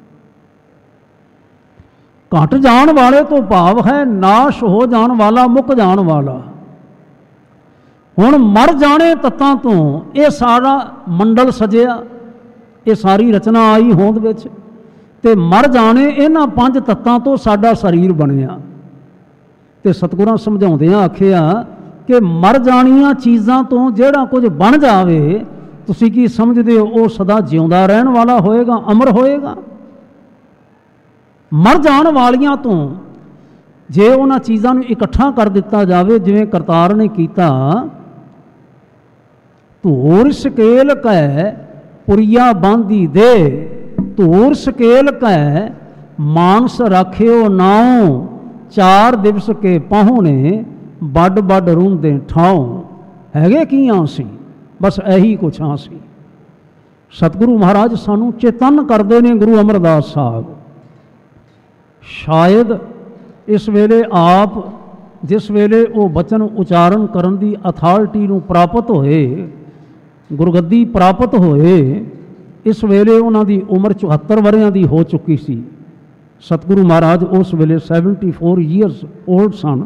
[SPEAKER 2] ਘਟ ਜਾਣ ਵਾਲੇ ਤੋਂ ਭਾਵ ਹੈ ਨਾਸ਼ ਹੋ ਜਾਣ ਵਾਲਾ, ਮੁੱਕ ਜਾਣ ਵਾਲਾ। ਹੁਣ ਮਰ ਜਾਣੇ ਤੱਤਾਂ ਤੋਂ ਇਹ ਸਾਰਾ ਮੰਡਲ ਸਜਿਆ, ਇਹ ਸਾਰੀ ਰਚਨਾ ਆਈ ਹੋਂਦ ਵਿੱਚ, ਤੇ ਮਰ ਜਾਣੇ ਇਹਨਾਂ 5 ਤੱਤਾਂ ਤੋਂ ਸਾਡਾ ਸਰੀਰ ਬਣਿਆ। ਤੇ ਸਤਿਗੁਰਾਂ ਸਮਝਾਉਂਦਿਆਂ ਆਖਿਆ ਕਿ ਮਰ ਜਾਣੀਆਂ ਚੀਜ਼ਾਂ ਤੋਂ ਜਿਹੜਾ ਕੁਝ ਬਣ ਜਾਵੇ, ਤੁਸੀਂ ਕੀ ਸਮਝਦੇ ਹੋ ਉਹ ਸਦਾ ਜਿਉਂਦਾ ਰਹਿਣ ਵਾਲਾ ਹੋਏਗਾ, ਅਮਰ ਹੋਏਗਾ? ਮਰ ਜਾਣ ਵਾਲੀਆਂ ਤੋਂ ਜੇ ਉਹਨਾਂ ਚੀਜ਼ਾਂ ਨੂੰ ਇਕੱਠਾ ਕਰ ਦਿੱਤਾ ਜਾਵੇ, ਜਿਵੇਂ ਕਰਤਾਰ ਨੇ ਕੀਤਾ, ਧੂਰ ਸਕੇਲ ਕੈ ਪੁਰੀਆ ਬਾਂਧੀ ਦੇ, ਧੂਰ ਸਕੇਲ ਕੈ ਮਾਨਸ ਰਾਖਿਓ ਨਾਉ, 4 ਦਿਵਸ ਕੇ ਪਾਹੁਣੇ ਵੱਡ ਵੱਡ ਰੂੰਦੇ ਠਾਉ। ਹੈਗੇ ਕੀ ਆਂ ਸੀ? ਬਸ ਇਹੀ ਕੁਛ ਆਂ ਸੀ। ਸਤਿਗੁਰੂ ਮਹਾਰਾਜ ਸਾਨੂੰ ਚੇਤਨ ਕਰਦੇ ਨੇ। ਗੁਰੂ ਅਮਰਦਾਸ ਸਾਹਿਬ ਸ਼ਾਇਦ ਇਸ ਵੇਲੇ ਆਪ ਜਿਸ ਵੇਲੇ ਉਹ ਬਚਨ ਉਚਾਰਨ ਕਰਨ ਦੀ ਅਥਾਰਟੀ ਨੂੰ ਪ੍ਰਾਪਤ ਹੋਏ, ਗੁਰਗੱਦੀ ਪ੍ਰਾਪਤ ਹੋਏ, ਇਸ ਵੇਲੇ ਉਹਨਾਂ ਦੀ ਉਮਰ 74 ਵਰ੍ਹਿਆਂ ਦੀ ਹੋ ਚੁੱਕੀ ਸੀ। ਸਤਿਗੁਰੂ ਮਹਾਰਾਜ ਉਸ ਵੇਲੇ 74 ਈਅਰਸ ਓਲਡ ਸਨ।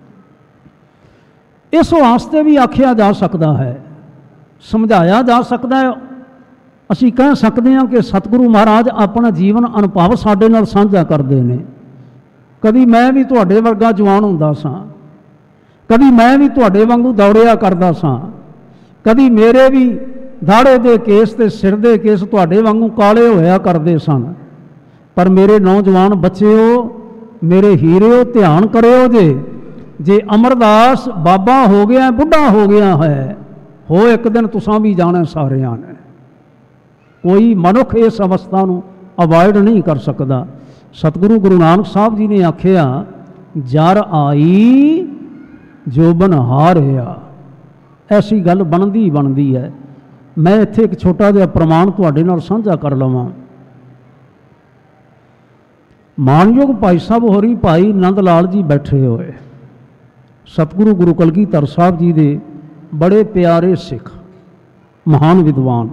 [SPEAKER 2] ਇਸ ਵਾਸਤੇ ਵੀ ਆਖਿਆ ਜਾ ਸਕਦਾ ਹੈ, ਸਮਝਾਇਆ ਜਾ ਸਕਦਾ ਹੈ। ਅਸੀਂ ਕਹਿ ਸਕਦੇ ਹਾਂ ਕਿ ਸਤਿਗੁਰੂ ਮਹਾਰਾਜ ਆਪਣਾ ਜੀਵਨ ਅਨੁਭਵ ਸਾਡੇ ਨਾਲ ਸਾਂਝਾ ਕਰਦੇ ਨੇ। ਕਦੀ ਮੈਂ ਵੀ ਤੁਹਾਡੇ ਵਰਗਾ ਜਵਾਨ ਹੁੰਦਾ ਸਾਂ, ਕਦੀ ਮੈਂ ਵੀ ਤੁਹਾਡੇ ਵਾਂਗੂ ਦੌੜਿਆ ਕਰਦਾ ਸਾਂ, ਕਦੀ ਮੇਰੇ ਵੀ ਦਾੜੇ ਦੇ ਕੇਸ ਤੇ ਸਿਰ ਦੇ ਕੇਸ ਤੁਹਾਡੇ ਵਾਂਗੂ ਕਾਲੇ ਹੋਇਆ ਕਰਦੇ ਸਨ। ਪਰ ਮੇਰੇ ਨੌਜਵਾਨ ਬੱਚਿਓ, ਮੇਰੇ ਹੀਰਿਓ, ਧਿਆਨ ਕਰਿਓ ਜੇ ਅਮਰਦਾਸ ਬਾਬਾ ਹੋ ਗਿਆ, ਬੁੱਢਾ ਹੋ ਗਿਆ ਹੈ, ਹੋ ਇੱਕ ਦਿਨ ਤੁਸਾਂ ਵੀ ਜਾਣਾ ਸਾਰਿਆਂ ਨੇ। ਕੋਈ ਮਨੁੱਖ ਇਸ ਅਵਸਥਾ ਨੂੰ ਅਵਾਇਡ ਨਹੀਂ ਕਰ ਸਕਦਾ। ਸਤਿਗੁਰੂ ਗੁਰੂ ਨਾਨਕ ਸਾਹਿਬ ਜੀ ਨੇ ਆਖਿਆ, ਜਰ ਆਈ ਜੋਬਨ ਹਾਰਿਆ। ਐਸੀ ਗੱਲ ਬਣਦੀ ਹੈ। ਮੈਂ ਇੱਥੇ ਇੱਕ ਛੋਟਾ ਜਿਹਾ ਪ੍ਰਮਾਣ ਤੁਹਾਡੇ ਨਾਲ ਸਾਂਝਾ ਕਰ ਲਵਾਂ। ਮਾਨਯੋਗ ਭਾਈ ਸਾਹਿਬ ਹੋਰੀ ਭਾਈ ਨੰਦ ਲਾਲ ਜੀ ਬੈਠੇ ਹੋਏ, ਸਤਿਗੁਰੂ ਗੁਰੂ ਕਲਗੀਧਰ ਸਾਹਿਬ ਜੀ ਦੇ ਬੜੇ ਪਿਆਰੇ ਸਿੱਖ, ਮਹਾਨ ਵਿਦਵਾਨ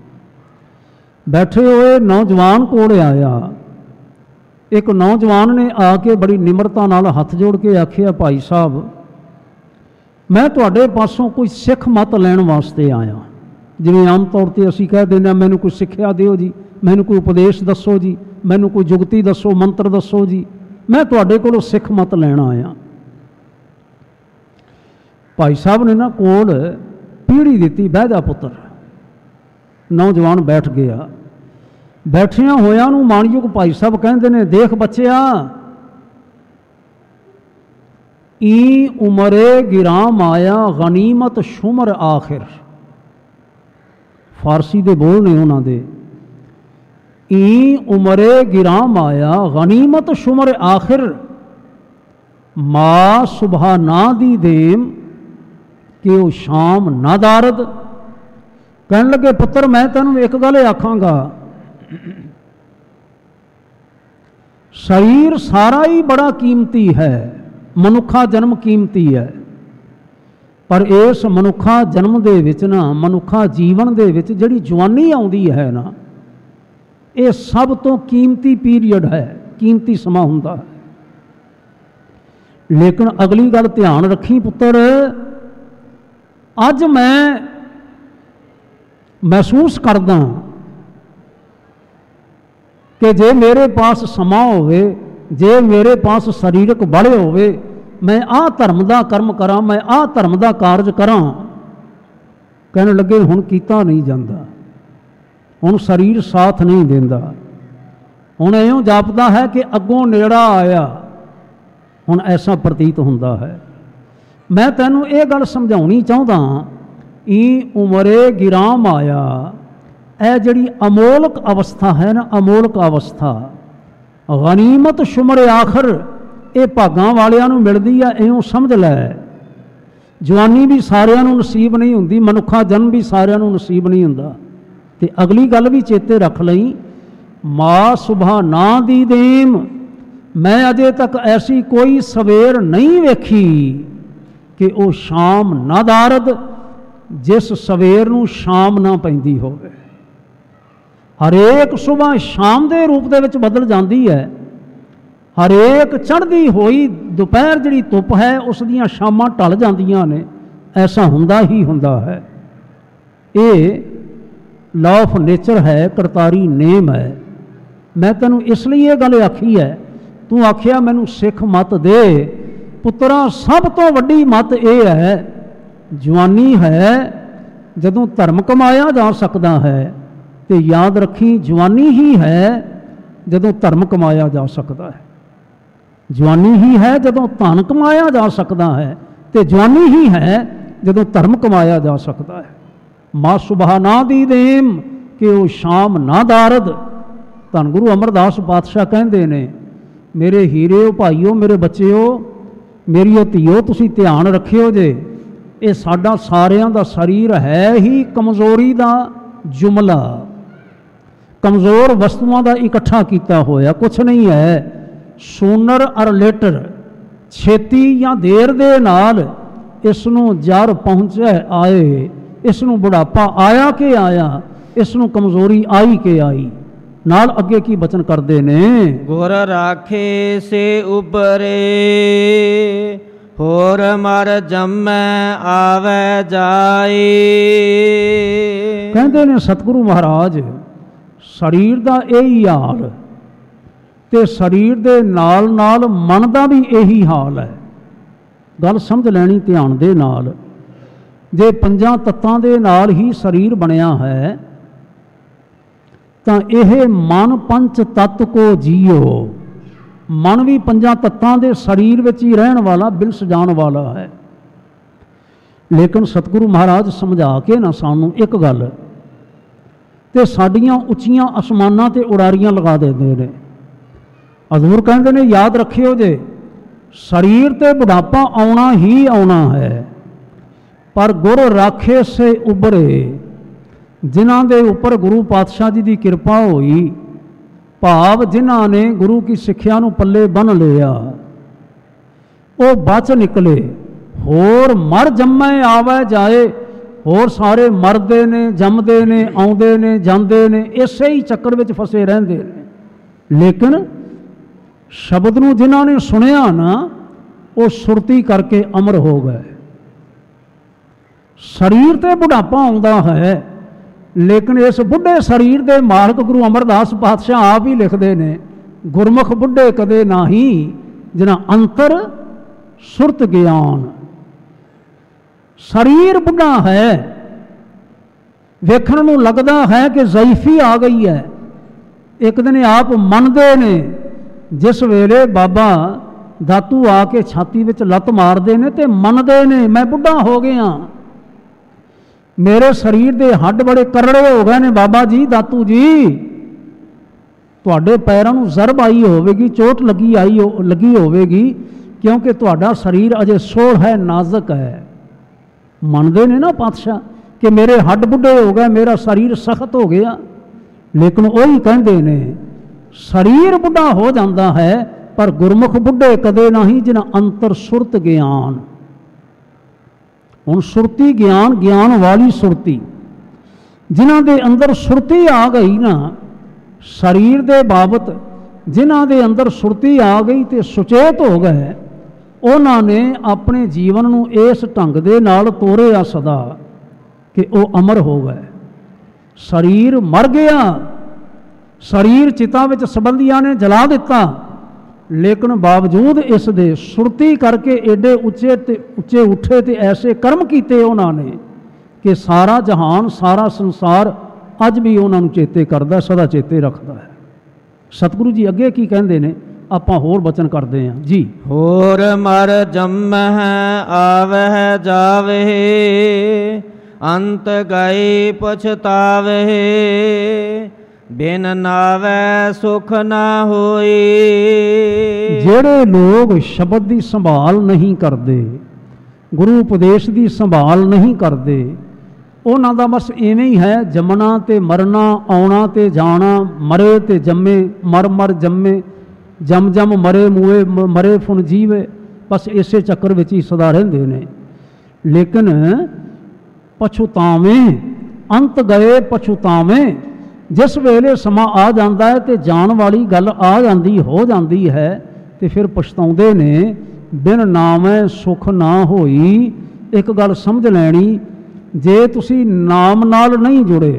[SPEAKER 2] ਬੈਠੇ ਹੋਏ। ਨੌਜਵਾਨ ਕੋਲ ਆਇਆ। ਇੱਕ ਨੌਜਵਾਨ ਨੇ ਆ ਕੇ ਬੜੀ ਨਿਮਰਤਾ ਨਾਲ ਹੱਥ ਜੋੜ ਕੇ ਆਖਿਆ, ਭਾਈ ਸਾਹਿਬ ਮੈਂ ਤੁਹਾਡੇ ਪਾਸੋਂ ਕੋਈ ਸਿੱਖ ਮਤ ਲੈਣ ਵਾਸਤੇ ਆਇਆ। ਜਿਵੇਂ ਆਮ ਤੌਰ 'ਤੇ ਅਸੀਂ ਕਹਿ ਦਿੰਦੇ ਹਾਂ, ਮੈਨੂੰ ਕੋਈ ਸਿੱਖਿਆ ਦਿਓ ਜੀ, ਮੈਨੂੰ ਕੋਈ ਉਪਦੇਸ਼ ਦੱਸੋ ਜੀ, ਮੈਨੂੰ ਕੋਈ ਜੁਗਤੀ ਦੱਸੋ, ਮੰਤਰ ਦੱਸੋ ਜੀ, ਮੈਂ ਤੁਹਾਡੇ ਕੋਲੋਂ ਸਿੱਖ ਮਤ ਲੈਣ ਆਇਆ। ਭਾਈ ਸਾਹਿਬ ਨੇ ਨਾ ਕੋਲ ਪੀੜੀ ਦਿੱਤੀ, ਬਹਿ ਜਾ ਪੁੱਤਰ। ਨੌਜਵਾਨ ਬੈਠ ਗਿਆ। ਬੈਠਿਆਂ ਹੋਇਆਂ ਨੂੰ ਮਾਣਯੋਗ ਭਾਈ ਸਾਹਿਬ ਕਹਿੰਦੇ ਨੇ, ਦੇਖ ਬੱਚਿਆ, ਈ ਉਮਰੇ ਗਿਰਾਮ ਆਇਆ ਗਨੀਮਤ ਸ਼ੁਮਰ ਆਖਿਰ। ਫਾਰਸੀ ਦੇ ਬੋਲ ਨੇ ਉਹਨਾਂ ਦੇ। ਈ ਉਮਰੇ ਗਿਰਾਮ ਆਇਆ ਗਨੀਮਤ ਸ਼ੁਮਰ ਆਖਿਰ, ਮਾ ਸੁਬਹਾ ਨਾ ਦੀ ਦੇਮ ਕਿ ਉਹ ਸ਼ਾਮ ਨਾ ਦਾਰਦ। ਕਹਿਣ ਲੱਗੇ, ਪੁੱਤਰ ਮੈਂ ਤੈਨੂੰ ਇੱਕ ਗੱਲ ਆਖਾਂਗਾ, ਸਰੀਰ ਸਾਰਾ ਹੀ ਬੜਾ ਕੀਮਤੀ ਹੈ, ਮਨੁੱਖਾ ਜਨਮ ਕੀਮਤੀ ਹੈ, ਪਰ ਇਸ ਮਨੁੱਖਾ ਜਨਮ ਦੇ ਵਿੱਚ ਨਾ, ਮਨੁੱਖਾ ਜੀਵਨ ਦੇ ਵਿੱਚ ਜਿਹੜੀ ਜਵਾਨੀ ਆਉਂਦੀ ਹੈ ਨਾ, ਇਹ ਸਭ ਤੋਂ ਕੀਮਤੀ ਪੀਰੀਅਡ ਹੈ। कीमती समा हुंदा है। लेकिन अगली गल ध्यान रखी पुत्र, अज मैं महसूस करदा कि जे मेरे पास समा होवे, जे मेरे पास शरीरक बल होवे, मैं आ धर्म का कर्म करा, मैं आ धर्म का कारज करा। कहने लगे हुण कीता नहीं जाता, हुण शरीर साथ नहीं देंदा, हुण इउं जापदा है कि अगों नेड़ा आया, हुण ऐसा प्रतीत हुंदा है। मैं तैनूं ये गल समझाउणी चाहुंदा, ई उमरे गिराम आया, ए जिहड़ी अमोलक अवस्था है ना, अमोलक अवस्था गनीमत शुमर आखिर, ये भागां वालियां नूं मिलदी है, इउं समझ लै। जवानी भी सारियां नूं नसीब नहीं हुंदी, मनुखा जन्म भी सारियां नूं नसीब नहीं हुंदा। ते अगली गल भी चेते रख लई, मां सुबह ना दी देम, मैं अजे तक ऐसी कोई सवेर नहीं वेखी कि वो शाम ना दारद, जिस सवेर नूं शाम ना पैंदी होवे। हरेक सुबह शाम के रूप दे विच बदल जाती है, हरेक चढ़ती हुई दोपहर जिहड़ी धुप है उस दियां शामां ढल जांदियां ने, ऐसा हुंदा ही हुंदा है। ये लॉ ऑफ नेचर है, करतारी नेम है। मैं तैनूं इसलिए ये गल आखी है, तू आखिया मैनू सिख मत दे पुत्रा, सब तो वड्डी मत यह है, जवानी है जदों धर्म कमाया जा सकता है, तो याद रखी जवानी ही है जदों धर्म कमाया जा सकता है, जवानी ही है जदों धन कमाया जा सकता है, तो जवानी ही है जदों धर्म कमाया जा सकता है। मां सुबह ना दी देम कि वो शाम ना दारद। धन गुरु अमरदास पातशाह कहते ने, मेरे हीरे भाईओ, मेरे बच्चेओ, मेरी धीओ, तुसीं ध्यान रखियो जे, ये साडा सारियां दा शरीर है ही कमज़ोरी दा जुमला, कमज़ोर वस्तुओं का इकट्ठा किया होया कुछ नहीं है। सूनर और लेटर छेती या देर दे नाल इसनूं जर पहुँचे आए, इसनूं बुढ़ापा आया कि आया, इसनूं कमज़ोरी आई कि आई। नाल अगे की बचन करते ने,
[SPEAKER 1] गुर राखे से उबरे, होर मर जमै आवे जाए।
[SPEAKER 2] कहते ने सतगुरु महाराज, शरीर का यही हाल ते शरीर दे नाल नाल मन का भी यही हाल है। गल समझ लैनी ध्यान दे नाल, जे पंजां तत्तां दे नाल ही शरीर बनया है तो यह मन पंच तत्त को जियो, मन भी पंजां तत्तां दे शरीर विच ही रहन वाला, बिलस जान वाला है। लेकिन सतगुरु महाराज समझा के ना सानू एक गल, ते साडियां उच्चियां आसमानां ते उड़ारियां लगा देंदे ने। हजूर कहते ने, याद रखियो जे शरीर ते बुढ़ापा आउणा ही आउणा है, पर गुर राखे से उबरे, जिन्हां दे उपर गुरु पातशाह जी की कृपा हुई, भाव जिन्हां ने गुरु की सिक्ख्या नूं पल्ले बन लिया, वो बच निकले। होर मर जम्मे आवे जाए, होर सारे मरदे ने, जमदे ने, आउंदे ने, जांदे ने, इसे ही चक्कर विच फसे रहंदे ने। लेकिन शब्द नूं जिन्हां ने सुनिया ना, वो सुरती करके अमर हो गए। शरीर ते बुढ़ापा आउंदा है, लेकिन इस बुढ़े शरीर के मालक गुरु अमरदास पातशाह आप ही लिखते हैं, गुरमुख बुढ़े कदे नाही, जिन्हां अंतर सुरत ज्ञान। शरीर बुढ़ा है, वेखण नूं लगदा है कि ज़ईफी आ गई है। एक दिन आप मनदे ने, जिस वेले बाबा दातू आके छाती विच लत मारदे ने ते मनदे ने, मैं बुढ़ा हो गया, मेरे शरीर के हड्ड बड़े करड़े हो गए ने बाबा जी, दातू जी, तुहाडे पैरों नूं ज़रब आई होवेगी, चोट लगी होवेगी, क्योंकि तुहाडा शरीर अजे सोढ़ है, नाजुक है। मनदे ने ना पातशाह कि मेरे हड्ड बुढ़े हो गए, मेरा शरीर सख्त हो गया। लेकिन वही कहते ने, शरीर बुढ़ा हो जाता है, पर गुरमुख बुढ़े कदे नहीं, जिन्हां अंतर सुरत ज्ञान। हुण सुरती ज्ञान, ज्ञान वाली सुरती, जिन्हां दे अंदर सुरती आ गई ना, शरीर दे बाबत ਜਿਨ੍ਹਾਂ ਦੇ ਅੰਦਰ ਸੁਰਤੀ ਆ ਗਈ ਤੇ ਸੁਚੇਤ ਹੋ ਗਏ, ਉਹਨਾਂ ਨੇ ਆਪਣੇ ਜੀਵਨ ਨੂੰ ਇਸ ਢੰਗ ਦੇ ਨਾਲ ਤੋਰਿਆ ਸਦਾ ਕਿ ਉਹ ਅਮਰ ਹੋ ਗਏ। ਸਰੀਰ ਮਰ ਗਿਆ, ਸਰੀਰ ਚਿਤਾ ਵਿੱਚ ਸੰਬੰਧੀਆਂ ਨੇ ਜਲਾ ਦਿੱਤਾ, ਲੇਕਿਨ ਬਾਵਜੂਦ ਇਸ ਦੇ ਸੁਰਤੀ ਕਰਕੇ ਏਡੇ ਉੱਚੇ ਤੇ ਉੱਚੇ ਉੱਠੇ ਤੇ ਐਸੇ ਕਰਮ ਕੀਤੇ ਉਹਨਾਂ ਨੇ ਕਿ ਸਾਰਾ ਜਹਾਨ, ਸਾਰਾ ਸੰਸਾਰ ਅੱਜ ਵੀ ਉਹਨਾਂ ਨੂੰ ਚੇਤੇ ਕਰਦਾ, ਸਦਾ ਚੇਤੇ ਰੱਖਦਾ ਹੈ। ਸਤਿਗੁਰੂ ਜੀ ਅੱਗੇ ਕੀ ਕਹਿੰਦੇ ਨੇ, ਆਪਾਂ ਹੋਰ ਬਚਨ ਕਰਦੇ ਹਾਂ ਜੀ।
[SPEAKER 1] ਹੋਰ ਮਰ ਜੰਮਹਿ ਆਵਹਿ ਜਾਵਹਿ, ਅੰਤ ਗਏ ਪਛਤਾਵਹਿ, ਬਿਨ ਨਾਵੈ ਸੁਖ ਨਾ ਹੋਈ।
[SPEAKER 2] ਜਿਹੜੇ ਲੋਕ ਸ਼ਬਦ ਦੀ ਸੰਭਾਲ ਨਹੀਂ ਕਰਦੇ, ਗੁਰੂ ਉਪਦੇਸ਼ ਦੀ ਸੰਭਾਲ ਨਹੀਂ ਕਰਦੇ, ਉਹਨਾਂ ਦਾ ਬਸ ਇਵੇਂ ਹੀ ਹੈ, ਜੰਮਣਾ ਤੇ ਮਰਨਾ, ਆਉਣਾ ਤੇ ਜਾਣਾ, ਮਰੇ ਤੇ ਜੰਮੇ, ਮਰ ਮਰ ਜੰਮੇ, ਜਮ ਜਮ ਮਰੇ ਮੂਏ, ਮਰੇ ਫੁਨ ਜੀਵੇ, ਬਸ ਇਸੇ ਚੱਕਰ ਵਿੱਚ ਹੀ ਸਦਾ ਰਹਿੰਦੇ ਨੇ। ਲੇਕਿਨ ਪਛੁਤਾਵੇਂ, ਅੰਤ ਗਏ ਪਛੁਤਾਵੇਂ, ਜਿਸ ਵੇਲੇ ਸਮਾਂ ਆ ਜਾਂਦਾ ਹੈ ਤੇ ਜਾਣ ਵਾਲੀ ਗੱਲ ਆ ਜਾਂਦੀ, ਹੋ ਜਾਂਦੀ ਹੈ, ਤੇ ਫਿਰ ਪਛਤਾਉਂਦੇ ਨੇ। ਬਿਨ ਨਾਮੈ ਸੁਖ ਨਾ ਹੋਈ। ਇੱਕ ਗੱਲ ਸਮਝ ਲੈਣੀ, ਜੇ ਤੁਸੀਂ ਨਾਮ ਨਾਲ ਨਹੀਂ ਜੁੜੇ,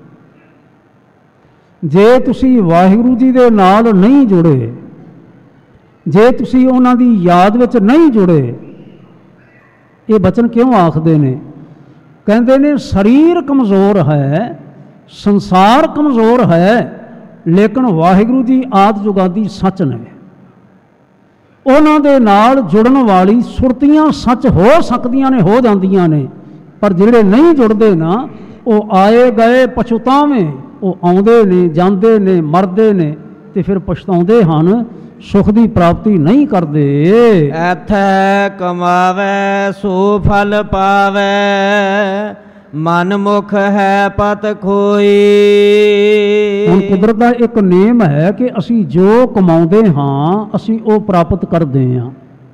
[SPEAKER 2] ਜੇ ਤੁਸੀਂ ਵਾਹਿਗੁਰੂ ਜੀ ਦੇ ਨਾਲ ਨਹੀਂ ਜੁੜੇ, ਜੇ ਤੁਸੀਂ ਉਹਨਾਂ ਦੀ ਯਾਦ ਵਿੱਚ ਨਹੀਂ ਜੁੜੇ, ਇਹ ਬਚਨ ਕਿਉਂ ਆਖਦੇ ਨੇ? ਕਹਿੰਦੇ ਨੇ ਸਰੀਰ ਕਮਜ਼ੋਰ ਹੈ, ਸੰਸਾਰ ਕਮਜ਼ੋਰ ਹੈ, ਲੇਕਿਨ ਵਾਹਿਗੁਰੂ ਜੀ ਆਦਿ ਜੁਗਾਦੀ ਸੱਚ ਨੇ। ਉਹਨਾਂ ਦੇ ਨਾਲ ਜੁੜਨ ਵਾਲੀ ਸੁਰਤੀਆਂ ਸੱਚ ਹੋ ਸਕਦੀਆਂ ਨੇ, ਹੋ ਜਾਂਦੀਆਂ ਨੇ, ਪਰ ਜਿਹੜੇ ਨਹੀਂ ਜੁੜਦੇ ਨਾ, ਉਹ ਆਏ ਗਏ ਪਛਤਾਵੇਂ, ਉਹ ਆਉਂਦੇ ਨੇ, ਜਾਂਦੇ ਨੇ, ਮਰਦੇ ਨੇ, ਤੇ ਫਿਰ ਪਛਤਾਉਂਦੇ ਹਨ, ਸੁਖ ਦੀ ਪ੍ਰਾਪਤੀ ਨਹੀਂ ਕਰਦੇ।
[SPEAKER 1] ਐਥੈ ਕਮਾਵੈ ਸੋ ਫਲ ਪਾਵੈ, ਮਨ ਮੁਖ ਹੈ ਪਤ ਖੋਈ।
[SPEAKER 2] ਹੁਣ ਕੁਦਰਤ ਦਾ ਇੱਕ ਨੇਮ ਹੈ ਕਿ ਅਸੀਂ ਜੋ ਕਮਾਉਂਦੇ ਹਾਂ ਅਸੀਂ ਉਹ ਪ੍ਰਾਪਤ ਕਰਦੇ ਹਾਂ।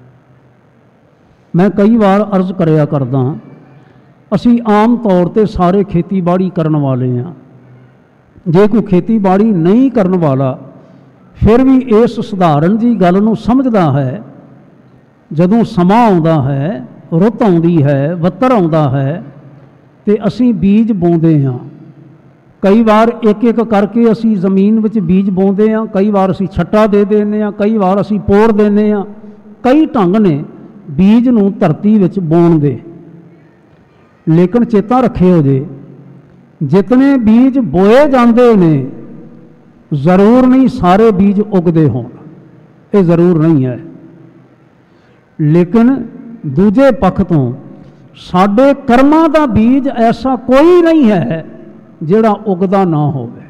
[SPEAKER 2] ਮੈਂ ਕਈ ਵਾਰ ਅਰਜ਼ ਕਰਿਆ ਕਰਦਾ, ਅਸੀਂ ਆਮ ਤੌਰ ਤੇ ਸਾਰੇ ਖੇਤੀਬਾੜੀ ਕਰਨ ਵਾਲੇ ਹਾਂ। ਜੇ ਕੋਈ ਖੇਤੀਬਾੜੀ ਨਹੀਂ ਕਰਨ ਵਾਲਾ ਫਿਰ ਵੀ ਇਸ ਸਧਾਰਨ ਜੀ ਗੱਲ ਨੂੰ ਸਮਝਦਾ ਹੈ, ਜਦੋਂ ਸਮਾਂ ਆਉਂਦਾ ਹੈ, ਰੁੱਤ ਆਉਂਦੀ ਹੈ, ਵੱਤਰ ਆਉਂਦਾ ਹੈ, ਤੇ ਅਸੀਂ ਬੀਜ ਬੋਂਦੇ ਹਾਂ। ਕਈ ਵਾਰ ਇੱਕ ਇੱਕ ਕਰਕੇ ਅਸੀਂ ਜ਼ਮੀਨ ਵਿੱਚ ਬੀਜ ਬੋਂਦੇ ਹਾਂ, ਕਈ ਵਾਰ ਅਸੀਂ ਛੱਟਾ ਦੇ ਦਿੰਦੇ ਹਾਂ, ਕਈ ਵਾਰ ਅਸੀਂ ਪੋੜ ਦਿੰਦੇ ਹਾਂ। ਕਈ ਢੰਗ ਨੇ ਬੀਜ ਨੂੰ ਧਰਤੀ ਵਿੱਚ ਬੋਣ ਦੇ। ਲੇਕਿਨ ਚੇਤਾ ਰੱਖਿਓ ਜੇ, ਜਿਤਨੇ ਬੀਜ ਬੋਏ ਜਾਂਦੇ ਨੇ, ਜ਼ਰੂਰ ਨਹੀਂ ਸਾਰੇ ਬੀਜ ਉਗਦੇ ਹੋਣ, ਇਹ ਜ਼ਰੂਰ ਨਹੀਂ ਹੈ। ਲੇਕਿਨ ਦੂਜੇ ਪੱਖ ਤੋਂ ਸਾਡੇ ਕਰਮਾਂ ਦਾ ਬੀਜ ਐਸਾ ਕੋਈ ਨਹੀਂ ਹੈ ਜਿਹੜਾ ਉਗਦਾ ਨਾ ਹੋਵੇ।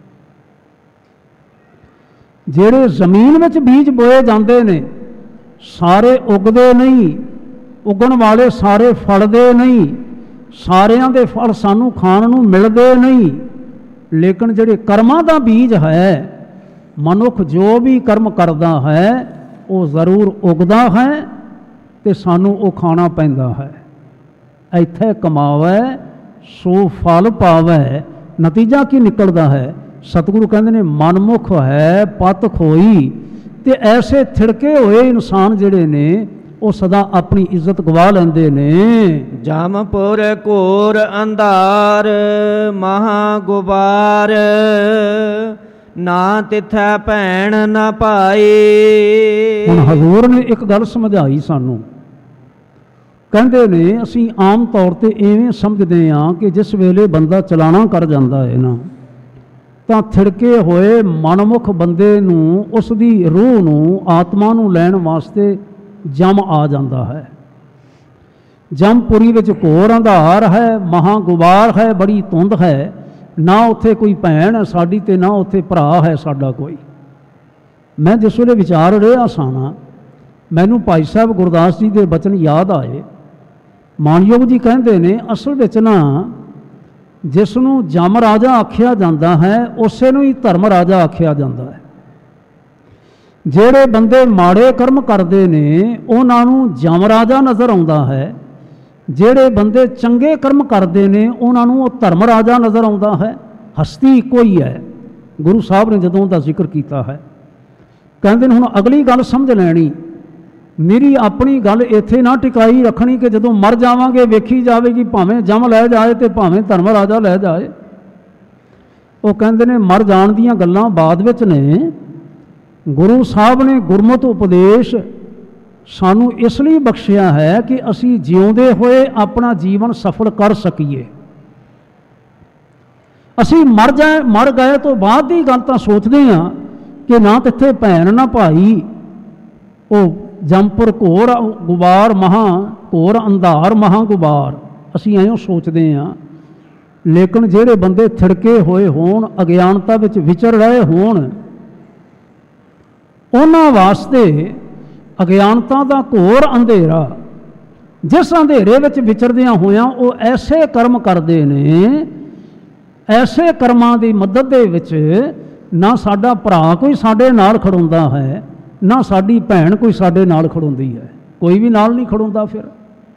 [SPEAKER 2] ਜਿਹੜੇ ਜ਼ਮੀਨ ਵਿੱਚ ਬੀਜ ਬੋਏ ਜਾਂਦੇ ਨੇ ਸਾਰੇ ਉਗਦੇ ਨਹੀਂ, ਉਗਣ ਵਾਲੇ ਸਾਰੇ ਫਲਦੇ ਨਹੀਂ, ਸਾਰਿਆਂ ਦੇ ਫਲ ਸਾਨੂੰ ਖਾਣ ਨੂੰ ਮਿਲਦੇ ਨਹੀਂ। ਲੇਕਿਨ ਜਿਹੜੇ ਕਰਮਾਂ ਦਾ ਬੀਜ ਹੈ, ਮਨੁੱਖ ਜੋ ਵੀ ਕਰਮ ਕਰਦਾ ਹੈ ਉਹ ਜ਼ਰੂਰ ਉਗਦਾ ਹੈ ਤੇ ਸਾਨੂੰ ਉਹ ਖਾਣਾ ਪੈਂਦਾ ਹੈ। ਇੱਥੇ ਕਮਾਵੈ ਸੋ ਫਲ ਪਾਵੈ। ਨਤੀਜਾ ਕੀ ਨਿਕਲਦਾ ਹੈ? ਸਤਿਗੁਰੂ ਕਹਿੰਦੇ ਨੇ ਮਨਮੁਖ ਹੈ ਪਤ ਖੋਈ। ਤੇ ਐਸੇ ਥਿੜਕੇ ਹੋਏ ਇਨਸਾਨ ਜਿਹੜੇ ਨੇ ਉਹ ਸਦਾ ਆਪਣੀ ਇੱਜ਼ਤ ਗਵਾ ਲੈਂਦੇ ਨੇ।
[SPEAKER 1] ਜਮਪੁਰ ਘੋਰ ਅੰਧਾਰ ਮਹਾ ਗੁਬਾਰ, ਨਾ ਤਿਥੈ ਭੈਣ ਨਾ ਪਾਈ।
[SPEAKER 2] ਹੁਣ ਹਜ਼ੂਰ ਨੇ ਇੱਕ ਗੱਲ ਸਮਝਾਈ ਸਾਨੂੰ। ਕਹਿੰਦੇ ਨੇ ਅਸੀਂ ਆਮ ਤੌਰ ਤੇ ਇਵੇਂ ਸਮਝਦੇ ਹਾਂ ਕਿ ਜਿਸ ਵੇਲੇ ਬੰਦਾ ਚਲਾਣਾ ਕਰ ਜਾਂਦਾ ਹੈ ਨਾ, ਤਾਂ ਥਿੜਕੇ ਹੋਏ ਮਨਮੁਖ ਬੰਦੇ ਨੂੰ, ਉਸ ਦੀ ਰੂਹ ਨੂੰ, ਆਤਮਾ ਨੂੰ ਲੈਣ ਵਾਸਤੇ ਜਮ ਆ ਜਾਂਦਾ ਹੈ। ਜਮਪੁਰੀ ਵਿੱਚ ਘੋਰ ਅੰਧਾਰ ਹੈ, ਮਹਾ ਗੁਬਾਰ ਹੈ, ਬੜੀ ਧੁੰਦ ਹੈ, ਨਾ ਉੱਥੇ ਕੋਈ ਭੈਣ ਹੈ ਸਾਡੀ ਤੇ ਨਾ ਉੱਥੇ ਭਰਾ ਹੈ ਸਾਡਾ ਕੋਈ। ਮੈਂ ਜਿਸ ਵੇਲੇ ਵਿਚਾਰ ਰਿਹਾ ਸਾਂ, ਮੈਨੂੰ ਭਾਈ ਸਾਹਿਬ ਗੁਰਦਾਸ ਜੀ ਦੇ ਬਚਨ ਯਾਦ ਆਏ। ਮਾਨਯੋਗ ਜੀ ਕਹਿੰਦੇ ਨੇ ਅਸਲ ਵਿੱਚ ਨਾ ਜਿਸ ਨੂੰ ਜਮ ਰਾਜਾ ਆਖਿਆ ਜਾਂਦਾ ਹੈ ਉਸੇ ਨੂੰ ਹੀ ਧਰਮ ਰਾਜਾ ਆਖਿਆ ਜਾਂਦਾ ਹੈ। ਜਿਹੜੇ ਬੰਦੇ ਮਾੜੇ ਕਰਮ ਕਰਦੇ ਨੇ ਉਹਨਾਂ ਨੂੰ ਜਮ ਰਾਜਾ ਨਜ਼ਰ ਆਉਂਦਾ ਹੈ, ਜਿਹੜੇ ਬੰਦੇ ਚੰਗੇ ਕਰਮ ਕਰਦੇ ਨੇ ਉਹਨਾਂ ਨੂੰ ਉਹ ਧਰਮ ਰਾਜਾ ਨਜ਼ਰ ਆਉਂਦਾ ਹੈ। ਹਸਤੀ ਇੱਕੋ ਹੀ ਹੈ। ਗੁਰੂ ਸਾਹਿਬ ਨੇ ਜਦੋਂ ਦਾ ਜ਼ਿਕਰ ਕੀਤਾ ਹੈ ਕਹਿੰਦੇ ਨੇ ਹੁਣ ਅਗਲੀ ਗੱਲ ਸਮਝ ਲੈਣੀ, ਮੇਰੀ ਆਪਣੀ ਗੱਲ ਇੱਥੇ ਨਾ ਟਿਕਾਈ ਰੱਖਣੀ ਕਿ ਜਦੋਂ ਮਰ ਜਾਵਾਂਗੇ ਵੇਖੀ ਜਾਵੇਗੀ, ਭਾਵੇਂ ਜਮ ਲੈ ਜਾਏ ਤੇ ਭਾਵੇਂ ਧਰਮ ਰਾਜਾ ਲੈ ਜਾਏ। ਉਹ ਕਹਿੰਦੇ ਨੇ ਮਰ ਜਾਣ ਦੀਆਂ ਗੱਲਾਂ ਬਾਅਦ ਵਿੱਚ ਨੇ। ਗੁਰੂ ਸਾਹਿਬ ਨੇ ਗੁਰਮਤਿ ਉਪਦੇਸ਼ ਸਾਨੂੰ ਇਸ ਲਈ ਬਖਸ਼ਿਆ ਹੈ ਕਿ ਅਸੀਂ ਜਿਉਂਦੇ ਹੋਏ ਆਪਣਾ ਜੀਵਨ ਸਫਲ ਕਰ ਸਕੀਏ। ਅਸੀਂ ਮਰ ਗਏ ਤੋਂ ਬਾਅਦ ਦੀ ਗੱਲ ਤਾਂ ਸੋਚਦੇ ਹਾਂ ਕਿ ਨਾ ਤਿੱਥੇ ਭੈਣ ਨਾ ਭਾਈ, ਉਹ ਜੰਪੁਰ ਘੋਰ ਗੁਬਾਰ ਮਹਾਂ ਘੋਰ ਅੰਧਾਰ ਮਹਾਂ ਗੁਬਾਰ, ਅਸੀਂ ਐਂ ਸੋਚਦੇ ਹਾਂ। ਲੇਕਿਨ ਜਿਹੜੇ ਬੰਦੇ ਥਿੜਕੇ ਹੋਏ ਹੋਣ, ਅਗਿਆਨਤਾ ਵਿੱਚ ਵਿਚਰ ਰਹੇ ਹੋਣ, ਉਹਨਾਂ ਵਾਸਤੇ ਅਗਿਆਨਤਾ ਦਾ ਘੋਰ ਅੰਧੇਰਾ, ਜਿਸ ਅੰਧੇਰੇ ਵਿੱਚ ਵਿਚਰਦਿਆਂ ਹੋਇਆਂ ਉਹ ਐਸੇ ਕਰਮ ਕਰਦੇ ਨੇ, ਐਸੇ ਕਰਮਾਂ ਦੀ ਮਦਦ ਦੇ ਵਿੱਚ ਨਾ ਸਾਡਾ ਭਰਾ ਕੋਈ ਸਾਡੇ ਨਾਲ ਖੜੋਂਦਾ ਹੈ, ਨਾ ਸਾਡੀ ਭੈਣ ਕੋਈ ਸਾਡੇ ਨਾਲ ਖੜੋਂਦੀ ਹੈ, ਕੋਈ ਵੀ ਨਾਲ ਨਹੀਂ ਖੜੋਂਦਾ। ਫਿਰ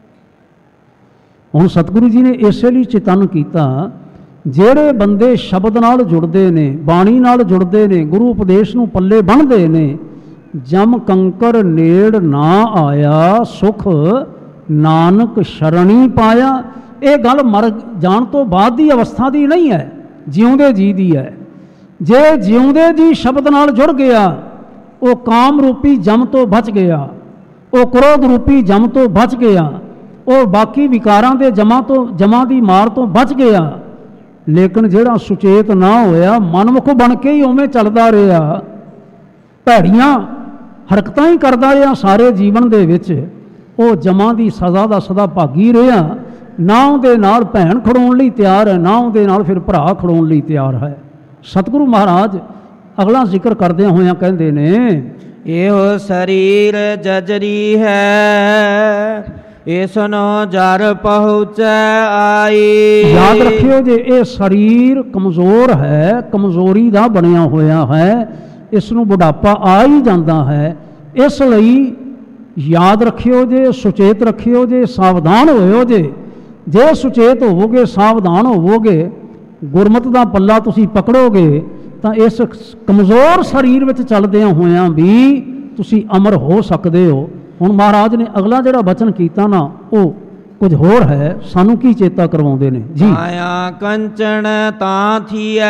[SPEAKER 2] ਹੁਣ ਸਤਿਗੁਰੂ ਜੀ ਨੇ ਇਸੇ ਲਈ ਚੇਤਨ ਕੀਤਾ, ਜਿਹੜੇ ਬੰਦੇ ਸ਼ਬਦ ਨਾਲ ਜੁੜਦੇ ਨੇ, ਬਾਣੀ ਨਾਲ ਜੁੜਦੇ ਨੇ, ਗੁਰੂ ਉਪਦੇਸ਼ ਨੂੰ ਪੱਲੇ ਬੰਨ੍ਹਦੇ ਨੇ, ਜਮ ਕੰਕਰ ਨੇੜ ਨਾ ਆਇਆ, ਸੁਖ ਨਾਨਕ ਸ਼ਰਣੀ ਪਾਇਆ। ਇਹ ਗੱਲ ਮਰ ਜਾਣ ਤੋਂ ਬਾਅਦ ਦੀ ਅਵਸਥਾ ਦੀ ਨਹੀਂ ਹੈ, ਜਿਉਂਦੇ ਜੀ ਦੀ ਹੈ। ਜੇ ਜਿਉਂਦੇ ਜੀ ਸ਼ਬਦ ਨਾਲ ਜੁੜ ਗਿਆ, ਉਹ ਕਾਮ ਰੂਪੀ ਜਮ ਤੋਂ ਬਚ ਗਿਆ, ਉਹ ਕ੍ਰੋਧ ਰੂਪੀ ਜਮ ਤੋਂ ਬਚ ਗਿਆ, ਉਹ ਬਾਕੀ ਵਿਕਾਰਾਂ ਦੇ ਜਮਾਂ ਦੀ ਮਾਰ ਤੋਂ ਬਚ ਗਿਆ। ਲੇਕਿਨ ਜਿਹੜਾ ਸੁਚੇਤ ਨਾ ਹੋਇਆ, ਮਨਮੁਖ ਬਣ ਕੇ ਹੀ ਉਵੇਂ ਚੱਲਦਾ ਰਿਹਾ, ਭੈੜੀਆਂ ਹਰਕਤਾਂ ਹੀ ਕਰਦਾ ਰਿਹਾ ਸਾਰੇ ਜੀਵਨ ਦੇ ਵਿੱਚ, ਉਹ ਜਮਾਂ ਦੀ ਸਜ਼ਾ ਦਾ ਸਦਾ ਭਾਗੀ ਰਿਹਾ। ਨਾ ਉਹਦੇ ਨਾਲ ਭੈਣ ਖੜੋਣ ਲਈ ਤਿਆਰ ਹੈ, ਨਾ ਉਹਦੇ ਨਾਲ ਫਿਰ ਭਰਾ ਖੜੋਣ ਲਈ ਤਿਆਰ ਹੈ। ਸਤਿਗੁਰੂ ਮਹਾਰਾਜ ਅਗਲਾ ਜ਼ਿਕਰ ਕਰਦਿਆਂ ਹੋਇਆਂ ਕਹਿੰਦੇ ਨੇ,
[SPEAKER 1] ਇਹੋ ਸਰੀਰ ਜਜਰੀ ਹੈ, ਇਸਨੋ ਜਰ ਪਹੁੰਚੈ ਆਈ।
[SPEAKER 2] ਯਾਦ ਰੱਖਿਓ ਜੇ ਇਹ ਸਰੀਰ ਕਮਜ਼ੋਰ ਹੈ, ਕਮਜ਼ੋਰੀ ਦਾ ਬਣਿਆ ਹੋਇਆ ਹੈ, ਇਸ ਨੂੰ ਬੁਢਾਪਾ ਆ ਹੀ ਜਾਂਦਾ ਹੈ। ਇਸ ਲਈ ਯਾਦ ਰੱਖਿਓ ਜੇ, ਸੁਚੇਤ ਰੱਖਿਓ ਜੇ, ਸਾਵਧਾਨ ਹੋਇਓ ਜੇ। ਜੇ ਸੁਚੇਤ ਹੋਵੋਗੇ, ਸਾਵਧਾਨ ਹੋਵੋਗੇ, ਗੁਰਮਤਿ ਦਾ ਪੱਲਾ ਤੁਸੀਂ ਪਕੜੋਗੇ, ਤਾਂ ਇਸ ਕਮਜ਼ੋਰ ਸਰੀਰ ਵਿੱਚ ਚੱਲਦਿਆਂ ਹੋਇਆਂ ਵੀ ਤੁਸੀਂ ਅਮਰ ਹੋ ਸਕਦੇ ਹੋ। ਹੁਣ ਮਹਾਰਾਜ ਨੇ ਅਗਲਾ ਜਿਹੜਾ ਬਚਨ ਕੀਤਾ ਨਾ, ਉਹ ਕੁਝ ਹੋਰ ਹੈ, ਸਾਨੂੰ ਕੀ ਚੇਤਾ ਕਰਵਾਉਂਦੇ ਨੇ ਜੀ।
[SPEAKER 1] ਮਾਇਆ ਕੰਚਨ ਤਾਂ ਥੀਐ,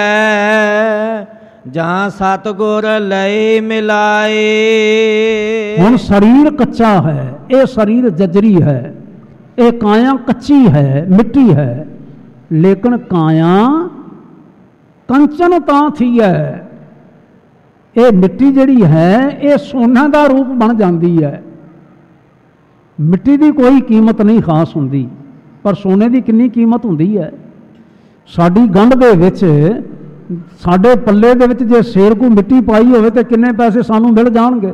[SPEAKER 1] ਜਾਂ ਸਤਿਗੁਰ ਲਏ ਮਿਲਾਏ।
[SPEAKER 2] ਹੁਣ ਸਰੀਰ ਕੱਚਾ ਹੈ, ਇਹ ਸਰੀਰ ਜਜਰੀ ਹੈ, ਇਹ ਕਾਇਆ ਕੱਚੀ ਹੈ, ਮਿੱਟੀ ਹੈ। ਲੇਕਿਨ ਕਾਇਆ ਕੰਚਨ ਤਾਂ ਥੀਐ, ਇਹ ਮਿੱਟੀ ਜਿਹੜੀ ਹੈ ਇਹ ਸੋਨੇ ਦਾ ਰੂਪ ਬਣ ਜਾਂਦੀ ਹੈ। ਮਿੱਟੀ ਦੀ ਕੋਈ ਕੀਮਤ ਨਹੀਂ ਖਾਸ ਹੁੰਦੀ, ਪਰ ਸੋਨੇ ਦੀ ਕਿੰਨੀ ਕੀਮਤ ਹੁੰਦੀ ਹੈ। ਸਾਡੀ ਗੰਢ ਦੇ ਵਿੱਚ, ਸਾਡੇ ਪੱਲੇ ਦੇ ਵਿੱਚ ਜੇ ਸ਼ੇਰ ਕੋ ਮਿੱਟੀ ਪਾਈ ਹੋਵੇ ਤਾਂ ਕਿੰਨੇ ਪੈਸੇ ਸਾਨੂੰ ਮਿਲ ਜਾਣਗੇ।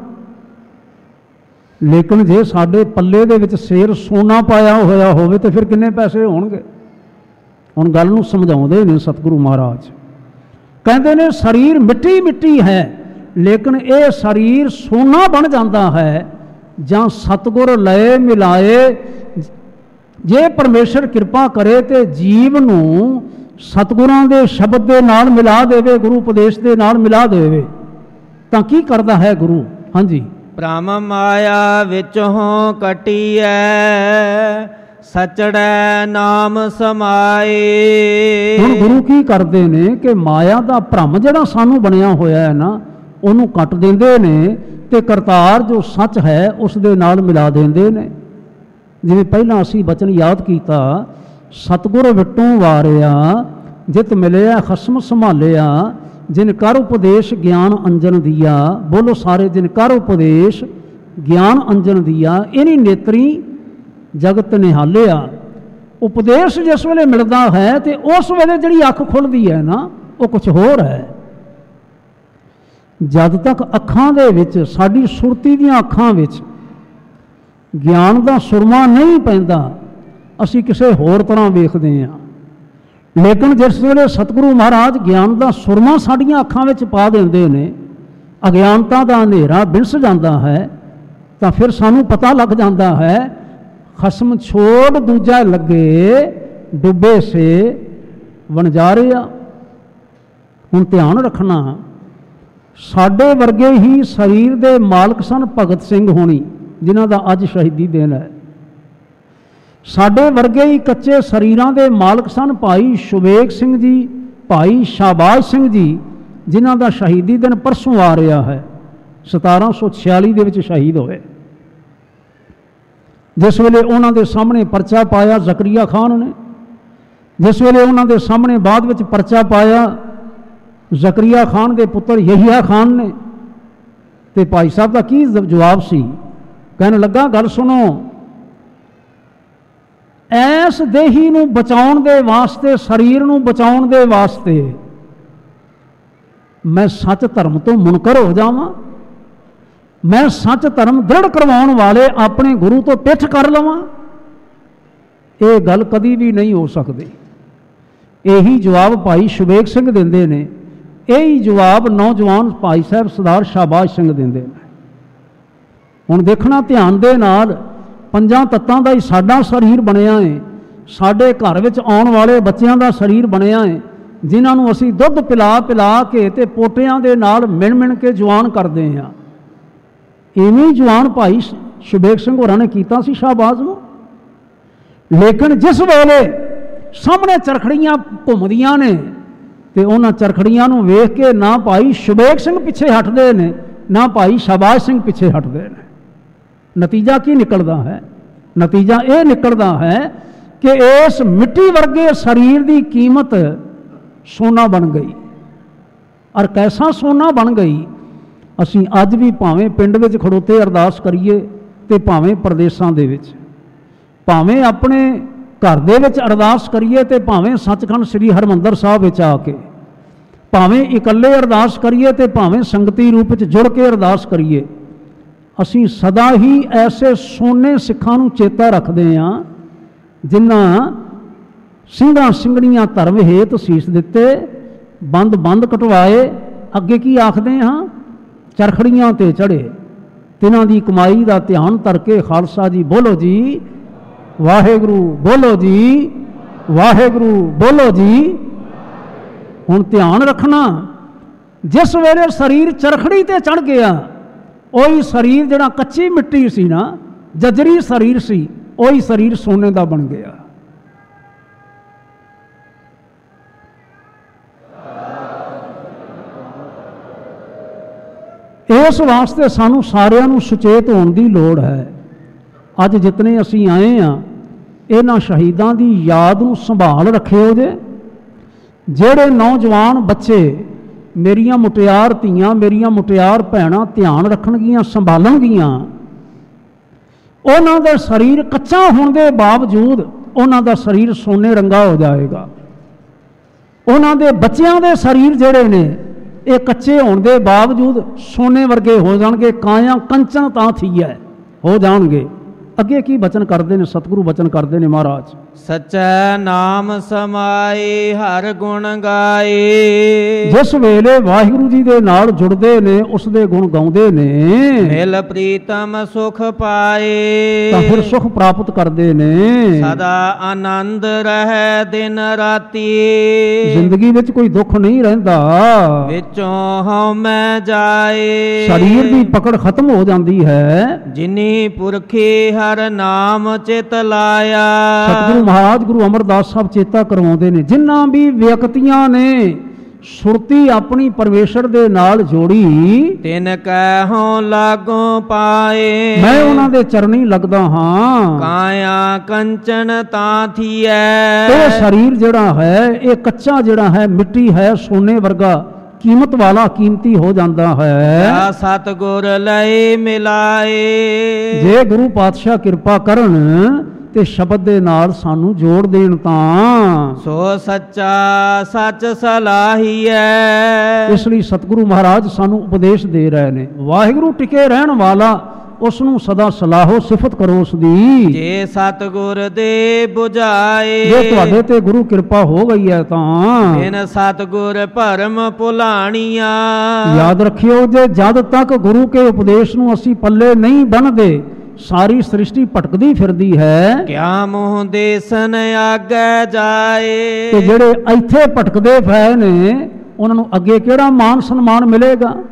[SPEAKER 2] ਲੇਕਿਨ ਜੇ ਸਾਡੇ ਪੱਲੇ ਦੇ ਵਿੱਚ ਸ਼ੇਰ ਸੋਨਾ ਪਾਇਆ ਹੋਇਆ ਹੋਵੇ ਤਾਂ ਫਿਰ ਕਿੰਨੇ ਪੈਸੇ ਹੋਣਗੇ। ਹੁਣ ਗੱਲ ਨੂੰ ਸਮਝਾਉਂਦੇ ਨੇ ਸਤਿਗੁਰੂ ਮਹਾਰਾਜ, ਕਹਿੰਦੇ ਨੇ ਸਰੀਰ ਮਿੱਟੀ ਮਿੱਟੀ ਹੈ, ਲੇਕਿਨ ਇਹ ਸਰੀਰ ਸੋਨਾ ਬਣ ਜਾਂਦਾ ਹੈ ਜਾਂ ਸਤਿਗੁਰ ਲਏ ਮਿਲਾਏ। ਜੇ ਪਰਮੇਸ਼ਰ ਕਿਰਪਾ ਕਰੇ ਤੇ ਜੀਵ ਨੂੰ ਸਤਿਗੁਰਾਂ ਦੇ ਸ਼ਬਦ ਦੇ ਨਾਲ ਮਿਲਾ ਦੇਵੇ, ਗੁਰੂ ਉਪਦੇਸ਼ ਦੇ ਨਾਲ ਮਿਲਾ ਦੇਵੇ, ਤਾਂ ਕੀ ਕਰਦਾ ਹੈ ਗੁਰੂ? ਹਾਂਜੀ,
[SPEAKER 1] ਭ੍ਰਮ ਮਾਇਆ ਵਿੱਚੋਂ ਕਟੀਐ, ਸਚੜੈ ਨਾਮ ਸਮਾਏ।
[SPEAKER 2] ਹੁਣ ਗੁਰੂ ਕੀ ਕਰਦੇ ਨੇ ਕਿ ਮਾਇਆ ਦਾ ਭ੍ਰਮ ਜਿਹੜਾ ਸਾਨੂੰ ਬਣਿਆ ਹੋਇਆ ਹੈ ਨਾ, ਉਹਨੂੰ ਕੱਟ ਦਿੰਦੇ ਨੇ ਤੇ ਕਰਤਾਰ ਜੋ ਸੱਚ ਹੈ ਉਸ ਦੇ ਨਾਲ ਮਿਲਾ ਦਿੰਦੇ ਨੇ। ਜਿਵੇਂ ਪਹਿਲਾਂ ਅਸੀਂ ਬਚਨ ਯਾਦ ਕੀਤਾ, ਸਤਿਗੁਰ ਵਿਟੋਂ ਵਾਰਿਆ, ਜਿਤ ਮਿਲਿਆ ਖਸਮ ਸੰਭਾਲਿਆ, ਜਿਨ ਕਰ ਉਪਦੇਸ਼ ਗਿਆਨ ਅੰਜਨ ਦੀਆ। ਬੋਲੋ ਸਾਰੇ, ਜਿਨ ਕਰ ਉਪਦੇਸ਼ ਗਿਆਨ ਅੰਜਨ ਦੀਆ, ਇਨੀ ਨੇਤਰੀ ਜਗਤ ਨਿਹਾਲਿਆ। ਉਪਦੇਸ਼ ਜਿਸ ਵੇਲੇ ਮਿਲਦਾ ਹੈ ਤੇ ਉਸ ਵੇਲੇ ਜਿਹੜੀ ਅੱਖ ਖੁੱਲ੍ਹਦੀ ਹੈ ਨਾ, ਉਹ ਕੁਛ ਹੋਰ ਹੈ। ਜਦ ਤੱਕ ਅੱਖਾਂ ਦੇ ਵਿੱਚ, ਸਾਡੀ ਸੁਰਤੀ ਦੀਆਂ ਅੱਖਾਂ ਵਿੱਚ ਗਿਆਨ ਦਾ ਸੁਰਮਾ ਨਹੀਂ ਪੈਂਦਾ, ਅਸੀਂ ਕਿਸੇ ਹੋਰ ਤਰ੍ਹਾਂ ਵੇਖਦੇ ਹਾਂ। ਲੇਕਿਨ ਜਿਸ ਵੇਲੇ ਸਤਿਗੁਰੂ ਮਹਾਰਾਜ ਗਿਆਨ ਦਾ ਸੁਰਮਾ ਸਾਡੀਆਂ ਅੱਖਾਂ ਵਿੱਚ ਪਾ ਦਿੰਦੇ ਨੇ, ਅਗਿਆਨਤਾ ਦਾ ਹਨੇਰਾ ਬਿਲਸ ਜਾਂਦਾ ਹੈ, ਤਾਂ ਫਿਰ ਸਾਨੂੰ ਪਤਾ ਲੱਗ ਜਾਂਦਾ ਹੈ, ਖਸਮ ਛੋੜ ਦੂਜਾ ਲੱਗੇ, ਡੁੱਬੇ ਸੇ ਵਣਜਾਰਿਆ। ਹੁਣ ਧਿਆਨ ਰੱਖਣਾ, ਸਾਡੇ ਵਰਗੇ ਹੀ ਸਰੀਰ ਦੇ ਮਾਲਕ ਸਨ ਭਗਤ ਸਿੰਘ ਹੋਣੀ, ਜਿਨ੍ਹਾਂ ਦਾ ਅੱਜ ਸ਼ਹੀਦੀ ਦਿਨ ਹੈ। ਸਾਡੇ ਵਰਗੇ ਹੀ ਕੱਚੇ ਸਰੀਰਾਂ ਦੇ ਮਾਲਕ ਸਨ ਭਾਈ ਸ਼ੁਬੇਗ ਸਿੰਘ ਜੀ, ਭਾਈ ਸ਼ਾਹਬਾਜ਼ ਸਿੰਘ ਜੀ, ਜਿਨ੍ਹਾਂ ਦਾ ਸ਼ਹੀਦੀ ਦਿਨ ਪਰਸੋਂ ਆ ਰਿਹਾ ਹੈ। 1746 ਦੇ ਵਿੱਚ ਸ਼ਹੀਦ ਹੋਏ। ਜਿਸ ਵੇਲੇ ਉਹਨਾਂ ਦੇ ਸਾਹਮਣੇ ਪਰਚਾ ਪਾਇਆ ਜ਼ਕਰੀਆ ਖਾਨ ਨੇ, ਜਿਸ ਵੇਲੇ ਉਹਨਾਂ ਦੇ ਸਾਹਮਣੇ ਬਾਅਦ ਵਿੱਚ ਪਰਚਾ ਪਾਇਆ ਜ਼ਕਰੀਆ ਖਾਨ ਦੇ ਪੁੱਤਰ ਯਹੀਆ ਖਾਨ ਨੇ, ਤੇ ਭਾਈ ਸਾਹਿਬ ਦਾ ਕੀ ਜਵਾਬ ਸੀ? ਕਹਿਣ ਲੱਗਾ, ਗੱਲ ਸੁਣੋ, ਐਸ ਦੇਹੀ ਨੂੰ ਬਚਾਉਣ ਦੇ ਵਾਸਤੇ, ਸਰੀਰ ਨੂੰ ਬਚਾਉਣ ਦੇ ਵਾਸਤੇ ਮੈਂ ਸੱਚ ਧਰਮ ਤੋਂ ਮੁਨਕਰ ਹੋ ਜਾਵਾਂ, ਮੈਂ ਸੱਚ ਧਰਮ ਦ੍ਰਿੜ ਕਰਵਾਉਣ ਵਾਲੇ ਆਪਣੇ ਗੁਰੂ ਤੋਂ ਪਿੱਠ ਕਰ ਲਵਾਂ? ਇਹ ਗੱਲ ਕਦੀ ਵੀ ਨਹੀਂ ਹੋ ਸਕਦੀ। ਇਹੀ ਜਵਾਬ ਭਾਈ ਸ਼ੁਬੇਗ ਸਿੰਘ ਦਿੰਦੇ ਨੇ, ਇਹੀ ਜਵਾਬ ਨੌਜਵਾਨ ਭਾਈ ਸਾਹਿਬ ਸਰਦਾਰ ਸ਼ਾਹਬਾਜ਼ ਸਿੰਘ ਦਿੰਦੇ ਨੇ। ਹੁਣ ਦੇਖਣਾ ਧਿਆਨ ਦੇ ਨਾਲ, ਪੰਜਾਂ ਤੱਤਾਂ ਦਾ ਹੀ ਸਾਡਾ ਸਰੀਰ ਬਣਿਆ ਹੈ, ਸਾਡੇ ਘਰ ਵਿੱਚ ਆਉਣ ਵਾਲੇ ਬੱਚਿਆਂ ਦਾ ਸਰੀਰ ਬਣਿਆ ਹੈ, ਜਿਨ੍ਹਾਂ ਨੂੰ ਅਸੀਂ ਦੁੱਧ ਪਿਲਾ ਪਿਲਾ ਕੇ ਤੇ ਪੋਟਿਆਂ ਦੇ ਨਾਲ ਮਿਣ ਮਿਣ ਕੇ ਜਵਾਨ ਕਰਦੇ ਹਾਂ। ਇਵੇਂ ਜਵਾਨ ਭਾਈ ਸ਼ੁਬੇਗ ਸਿੰਘ ਹੋਰਾਂ ਨੇ ਕੀਤਾ ਸੀ ਸ਼ਾਹਬਾਜ਼ ਨੂੰ। ਲੇਕਿਨ ਜਿਸ ਵੇਲੇ ਸਾਹਮਣੇ ਚਰਖੜੀਆਂ ਘੁੰਮਦੀਆਂ ਨੇ ਤੇ ਉਹਨਾਂ ਚਰਖੜੀਆਂ ਨੂੰ ਵੇਖ ਕੇ ਨਾ ਭਾਈ ਸ਼ੁਬੇਗ ਸਿੰਘ ਪਿੱਛੇ ਹਟਦੇ ਨੇ, ਨਾ ਭਾਈ ਸ਼ਾਹਬਾਜ਼ ਸਿੰਘ ਪਿੱਛੇ ਹਟਦੇ ਨੇ। ਨਤੀਜਾ ਕੀ ਨਿਕਲਦਾ ਹੈ? ਨਤੀਜਾ ਇਹ ਨਿਕਲਦਾ ਹੈ ਕਿ ਇਸ ਮਿੱਟੀ ਵਰਗੇ ਸਰੀਰ ਦੀ ਕੀਮਤ ਸੋਨਾ ਬਣ ਗਈ। ਔਰ ਕੈਸਾ ਸੋਨਾ ਬਣ ਗਈ, ਅਸੀਂ ਅੱਜ ਵੀ ਭਾਵੇਂ ਪਿੰਡ ਵਿੱਚ ਖੜੋਤੇ ਅਰਦਾਸ ਕਰੀਏ ਤੇ ਭਾਵੇਂ ਪ੍ਰਦੇਸ਼ਾਂ ਦੇ ਵਿੱਚ, ਭਾਵੇਂ ਆਪਣੇ ਘਰ ਦੇ ਵਿੱਚ ਅਰਦਾਸ ਕਰੀਏ ਤੇ ਭਾਵੇਂ ਸੱਚਖੰਡ ਸ੍ਰੀ ਹਰਿਮੰਦਰ ਸਾਹਿਬ ਵਿੱਚ ਆ ਕੇ, ਭਾਵੇਂ ਇਕੱਲੇ ਅਰਦਾਸ ਕਰੀਏ ਤੇ ਭਾਵੇਂ ਸੰਗਤੀ ਰੂਪ ਵਿੱਚ ਜੁੜ ਕੇ ਅਰਦਾਸ ਕਰੀਏ, ਅਸੀਂ ਸਦਾ ਹੀ ਐਸੇ ਸੋਨੇ ਸਿੱਖਾਂ ਨੂੰ ਚੇਤਾ ਰੱਖਦੇ ਹਾਂ ਜਿਨ੍ਹਾਂ ਸਿੰਘਾਂ ਸਿੰਘਣੀਆਂ ਧਰਮ ਹੇਤ ਸੀਸ ਦਿੱਤੇ, ਬੰਦ ਬੰਦ ਕਟਵਾਏ, ਅੱਗੇ ਕੀ ਆਖਦੇ ਹਾਂ? ਚਰਖੜੀਆਂ ਤੇ ਚੜ੍ਹੇ, ਤਿਨਾਂ ਦੀ ਕਮਾਈ ਦਾ ਧਿਆਨ ਧਰ ਕੇ ਖਾਲਸਾ ਜੀ ਬੋਲੋ ਜੀ, ਵਾਹਿਗੁਰੂ ਬੋਲੋ ਜੀ, ਵਾਹਿਗੁਰੂ ਬੋਲੋ ਜੀ। ਹੁਣ ਧਿਆਨ ਰੱਖਣਾ, ਜਿਸ ਵੇਲੇ ਸਰੀਰ ਚਰਖੜੀ ਤੇ ਚੜ੍ਹ ਗਿਆ, ਉਹੀ ਸਰੀਰ ਜਿਹੜਾ ਕੱਚੀ ਮਿੱਟੀ ਸੀ ਨਾ, ਜਜਰੀ ਸਰੀਰ ਸੀ, ਉਹੀ ਸਰੀਰ ਸੋਨੇ ਦਾ ਬਣ ਗਿਆ। ਇਸ ਵਾਸਤੇ ਸਾਨੂੰ ਸਾਰਿਆਂ ਨੂੰ ਸੁਚੇਤ ਹੋਣ ਦੀ ਲੋੜ ਹੈ। ਅੱਜ ਜਿਤਨੇ ਅਸੀਂ ਆਏ ਹਾਂ, ਇਹਨਾਂ ਸ਼ਹੀਦਾਂ ਦੀ ਯਾਦ ਨੂੰ ਸੰਭਾਲ ਰੱਖਿਓ ਜੇ। ਜਿਹੜੇ ਨੌਜਵਾਨ ਬੱਚੇ, ਮੇਰੀਆਂ ਮੁਟਿਆਰ ਧੀਆਂ, ਮੇਰੀਆਂ ਮੁਟਿਆਰ ਭੈਣਾਂ ਧਿਆਨ ਰੱਖਣਗੀਆਂ, ਸੰਭਾਲਣਗੀਆਂ, ਉਹਨਾਂ ਦਾ ਸਰੀਰ ਕੱਚਾ ਹੋਣ ਦੇ ਬਾਵਜੂਦ ਉਹਨਾਂ ਦਾ ਸਰੀਰ ਸੋਨੇ ਰੰਗਾ ਹੋ ਜਾਏਗਾ। ਉਹਨਾਂ ਦੇ ਬੱਚਿਆਂ ਦੇ ਸਰੀਰ ਜਿਹੜੇ ਨੇ ਇਹ ਕੱਚੇ ਹੋਣ ਦੇ ਬਾਵਜੂਦ ਸੋਨੇ ਵਰਗੇ ਹੋ ਜਾਣਗੇ। ਕਾਇਆ ਕੰਚਨ ਤਾਂ ਥੀਐ ਹੋ ਜਾਣਗੇ। ਅੱਗੇ ਕੀ ਬਚਨ ਕਰਦੇ ਨੇ ਸਤਿਗੁਰੂ? ਬਚਨ ਕਰਦੇ ਨੇ ਮਹਾਰਾਜ,
[SPEAKER 1] ਸੱਚਾ ਨਾਮ ਸਮਾਏ ਹਰ ਗੁਣ ਗਾਏ।
[SPEAKER 2] ਜਿਸ ਵੇਲੇ ਵਾਹਿਗੁਰੂ ਜੀ ਦੇ ਨਾਲ ਜੁੜਦੇ ਨੇ, ਉਸ ਦੇ ਗੁਣ ਗਾਉਂਦੇ ਨੇ,
[SPEAKER 1] ਮਿਲ ਪ੍ਰੀਤਮ ਸੁਖ ਪਾਏ।
[SPEAKER 2] ਤਾਂ ਫਿਰ ਸੁਖ ਪ੍ਰਾਪਤ ਕਰਦੇ ਨੇ।
[SPEAKER 1] ਸਦਾ ਆਨੰਦ ਰਹਿ ਦਿਨ ਰਾਤੀ।
[SPEAKER 2] ਜ਼ਿੰਦਗੀ ਵਿੱਚ ਕੋਈ ਦੁੱਖ ਨਹੀਂ ਰਹਿੰਦਾ।
[SPEAKER 1] ਵਿੱਚੋਂ ਹਉਮੈ ਜਾਏ।
[SPEAKER 2] ਸਰੀਰ ਦੀ ਪਕੜ ਖਤਮ ਹੋ ਜਾਂਦੀ ਹੈ।
[SPEAKER 1] ਜਿਨੀ ਪੁਰਖੀ ਹਰ ਨਾਮ ਚਿਤ ਲਾਇਆ।
[SPEAKER 2] ਸਤਿਗੁਰੂ ਮਹਾਰਾਜ ਗੁਰੂ ਅਮਰਦਾਸ ਸਾਹਿਬ ਚੇਤਾ ਕਰਵਾਉਂਦੇ ਨੇ, ਜਿਨ੍ਹਾਂ ਵੀ ਵਿਅਕਤੀਆਂ ਨੇ ਸੁਰਤੀ ਆਪਣੀ ਪਰਮੇਸ਼ਰ ਦੇ ਨਾਲ ਜੋੜੀ,
[SPEAKER 1] ਤਿਨ ਕਹਿ ਲਾਗੋਂ ਪਾਏ।
[SPEAKER 2] ਮੈਂ ਉਹਨਾਂ ਦੇ ਚਰਨੀ ਲੱਗਦਾ ਹਾਂ।
[SPEAKER 1] ਕਾਇਆ ਕੰਚਨ ਤਾਂ ਥੀਐ।
[SPEAKER 2] ਇਹ ਸਰੀਰ ਜਿਹੜਾ ਹੈ, ਇਹ ਕੱਚਾ ਜਿਹੜਾ ਹੈ, ਮਿੱਟੀ ਹੈ, ਸੋਨੇ ਵਰਗਾ ਕੀਮਤ ਵਾਲਾ, ਕੀਮਤੀ ਹੋ ਜਾਂਦਾ ਹੈ।
[SPEAKER 1] ਸਤਿਗੁਰ ਲਏ ਮਿਲਾਏ। ਜੇ
[SPEAKER 2] ਗੁਰੂ ਪਾਤਸ਼ਾਹ ਕਿਰਪਾ ਕਰਨ ਤੇ ਸ਼ਬਦ ਦੇ ਨਾਲ ਸਾਨੂੰ ਜੋੜ ਦੇਣ ਤਾਂ
[SPEAKER 1] ਸੋ ਸੱਚਾ ਸੱਚ ਸਲਾਹੀਐ।
[SPEAKER 2] ਇਸ ਲਈ ਸਤਿਗੁਰੂ ਮਹਾਰਾਜ ਸਾਨੂੰ ਉਪਦੇਸ਼ ਦੇ ਰਹੇ ਨੇ, ਵਾਹਿਗੁਰੂ ਟਿਕੇ ਰਹਿਣ ਵਾਲਾ, ਉਸ ਨੂੰ ਸਦਾ ਸਲਾਹੋ ਸਿਫਤ ਕਰੋ ਉਸ ਦੀ।
[SPEAKER 1] ਜੇ ਸਤਿਗੁਰ ਦੇ 부ਝਾਏ।
[SPEAKER 2] ਜੇ ਤੁਹਾਡੇ ਤੇ ਗੁਰੂ ਕਿਰਪਾ ਹੋ ਗਈ ਹੈ ਤਾਂ
[SPEAKER 1] ਬਿਨ ਸਤਿਗੁਰ ਭਰਮ ਭੁਲਾਣੀਆਂ।
[SPEAKER 2] ਯਾਦ ਰੱਖਿਓ, ਜੇ ਜਦ ਤੱਕ ਗੁਰੂ ਕੇ ਉਪਦੇਸ਼ ਨੂੰ ਅਸੀਂ ਪੱਲੇ ਨਹੀਂ ਬੰਨ੍ਹਦੇ, ਸਾਰੀ ਸ੍ਰਿਸ਼ਟੀ ਭਟਕਦੀ ਫਿਰਦੀ ਹੈ।
[SPEAKER 1] ਕਿਆ ਮੂੰਹ ਦੇਸਨ ਆਗੇ ਜਾਏ।
[SPEAKER 2] ਤੇ ਜਿਹੜੇ ਇੱਥੇ ਭਟਕਦੇ ਪਏ ਨੇ, ਉਹਨਾਂ ਨੂੰ ਅੱਗੇ ਕਿਹੜਾ ਮਾਨ ਸਨਮਾਨ ਮਿਲੇਗਾ?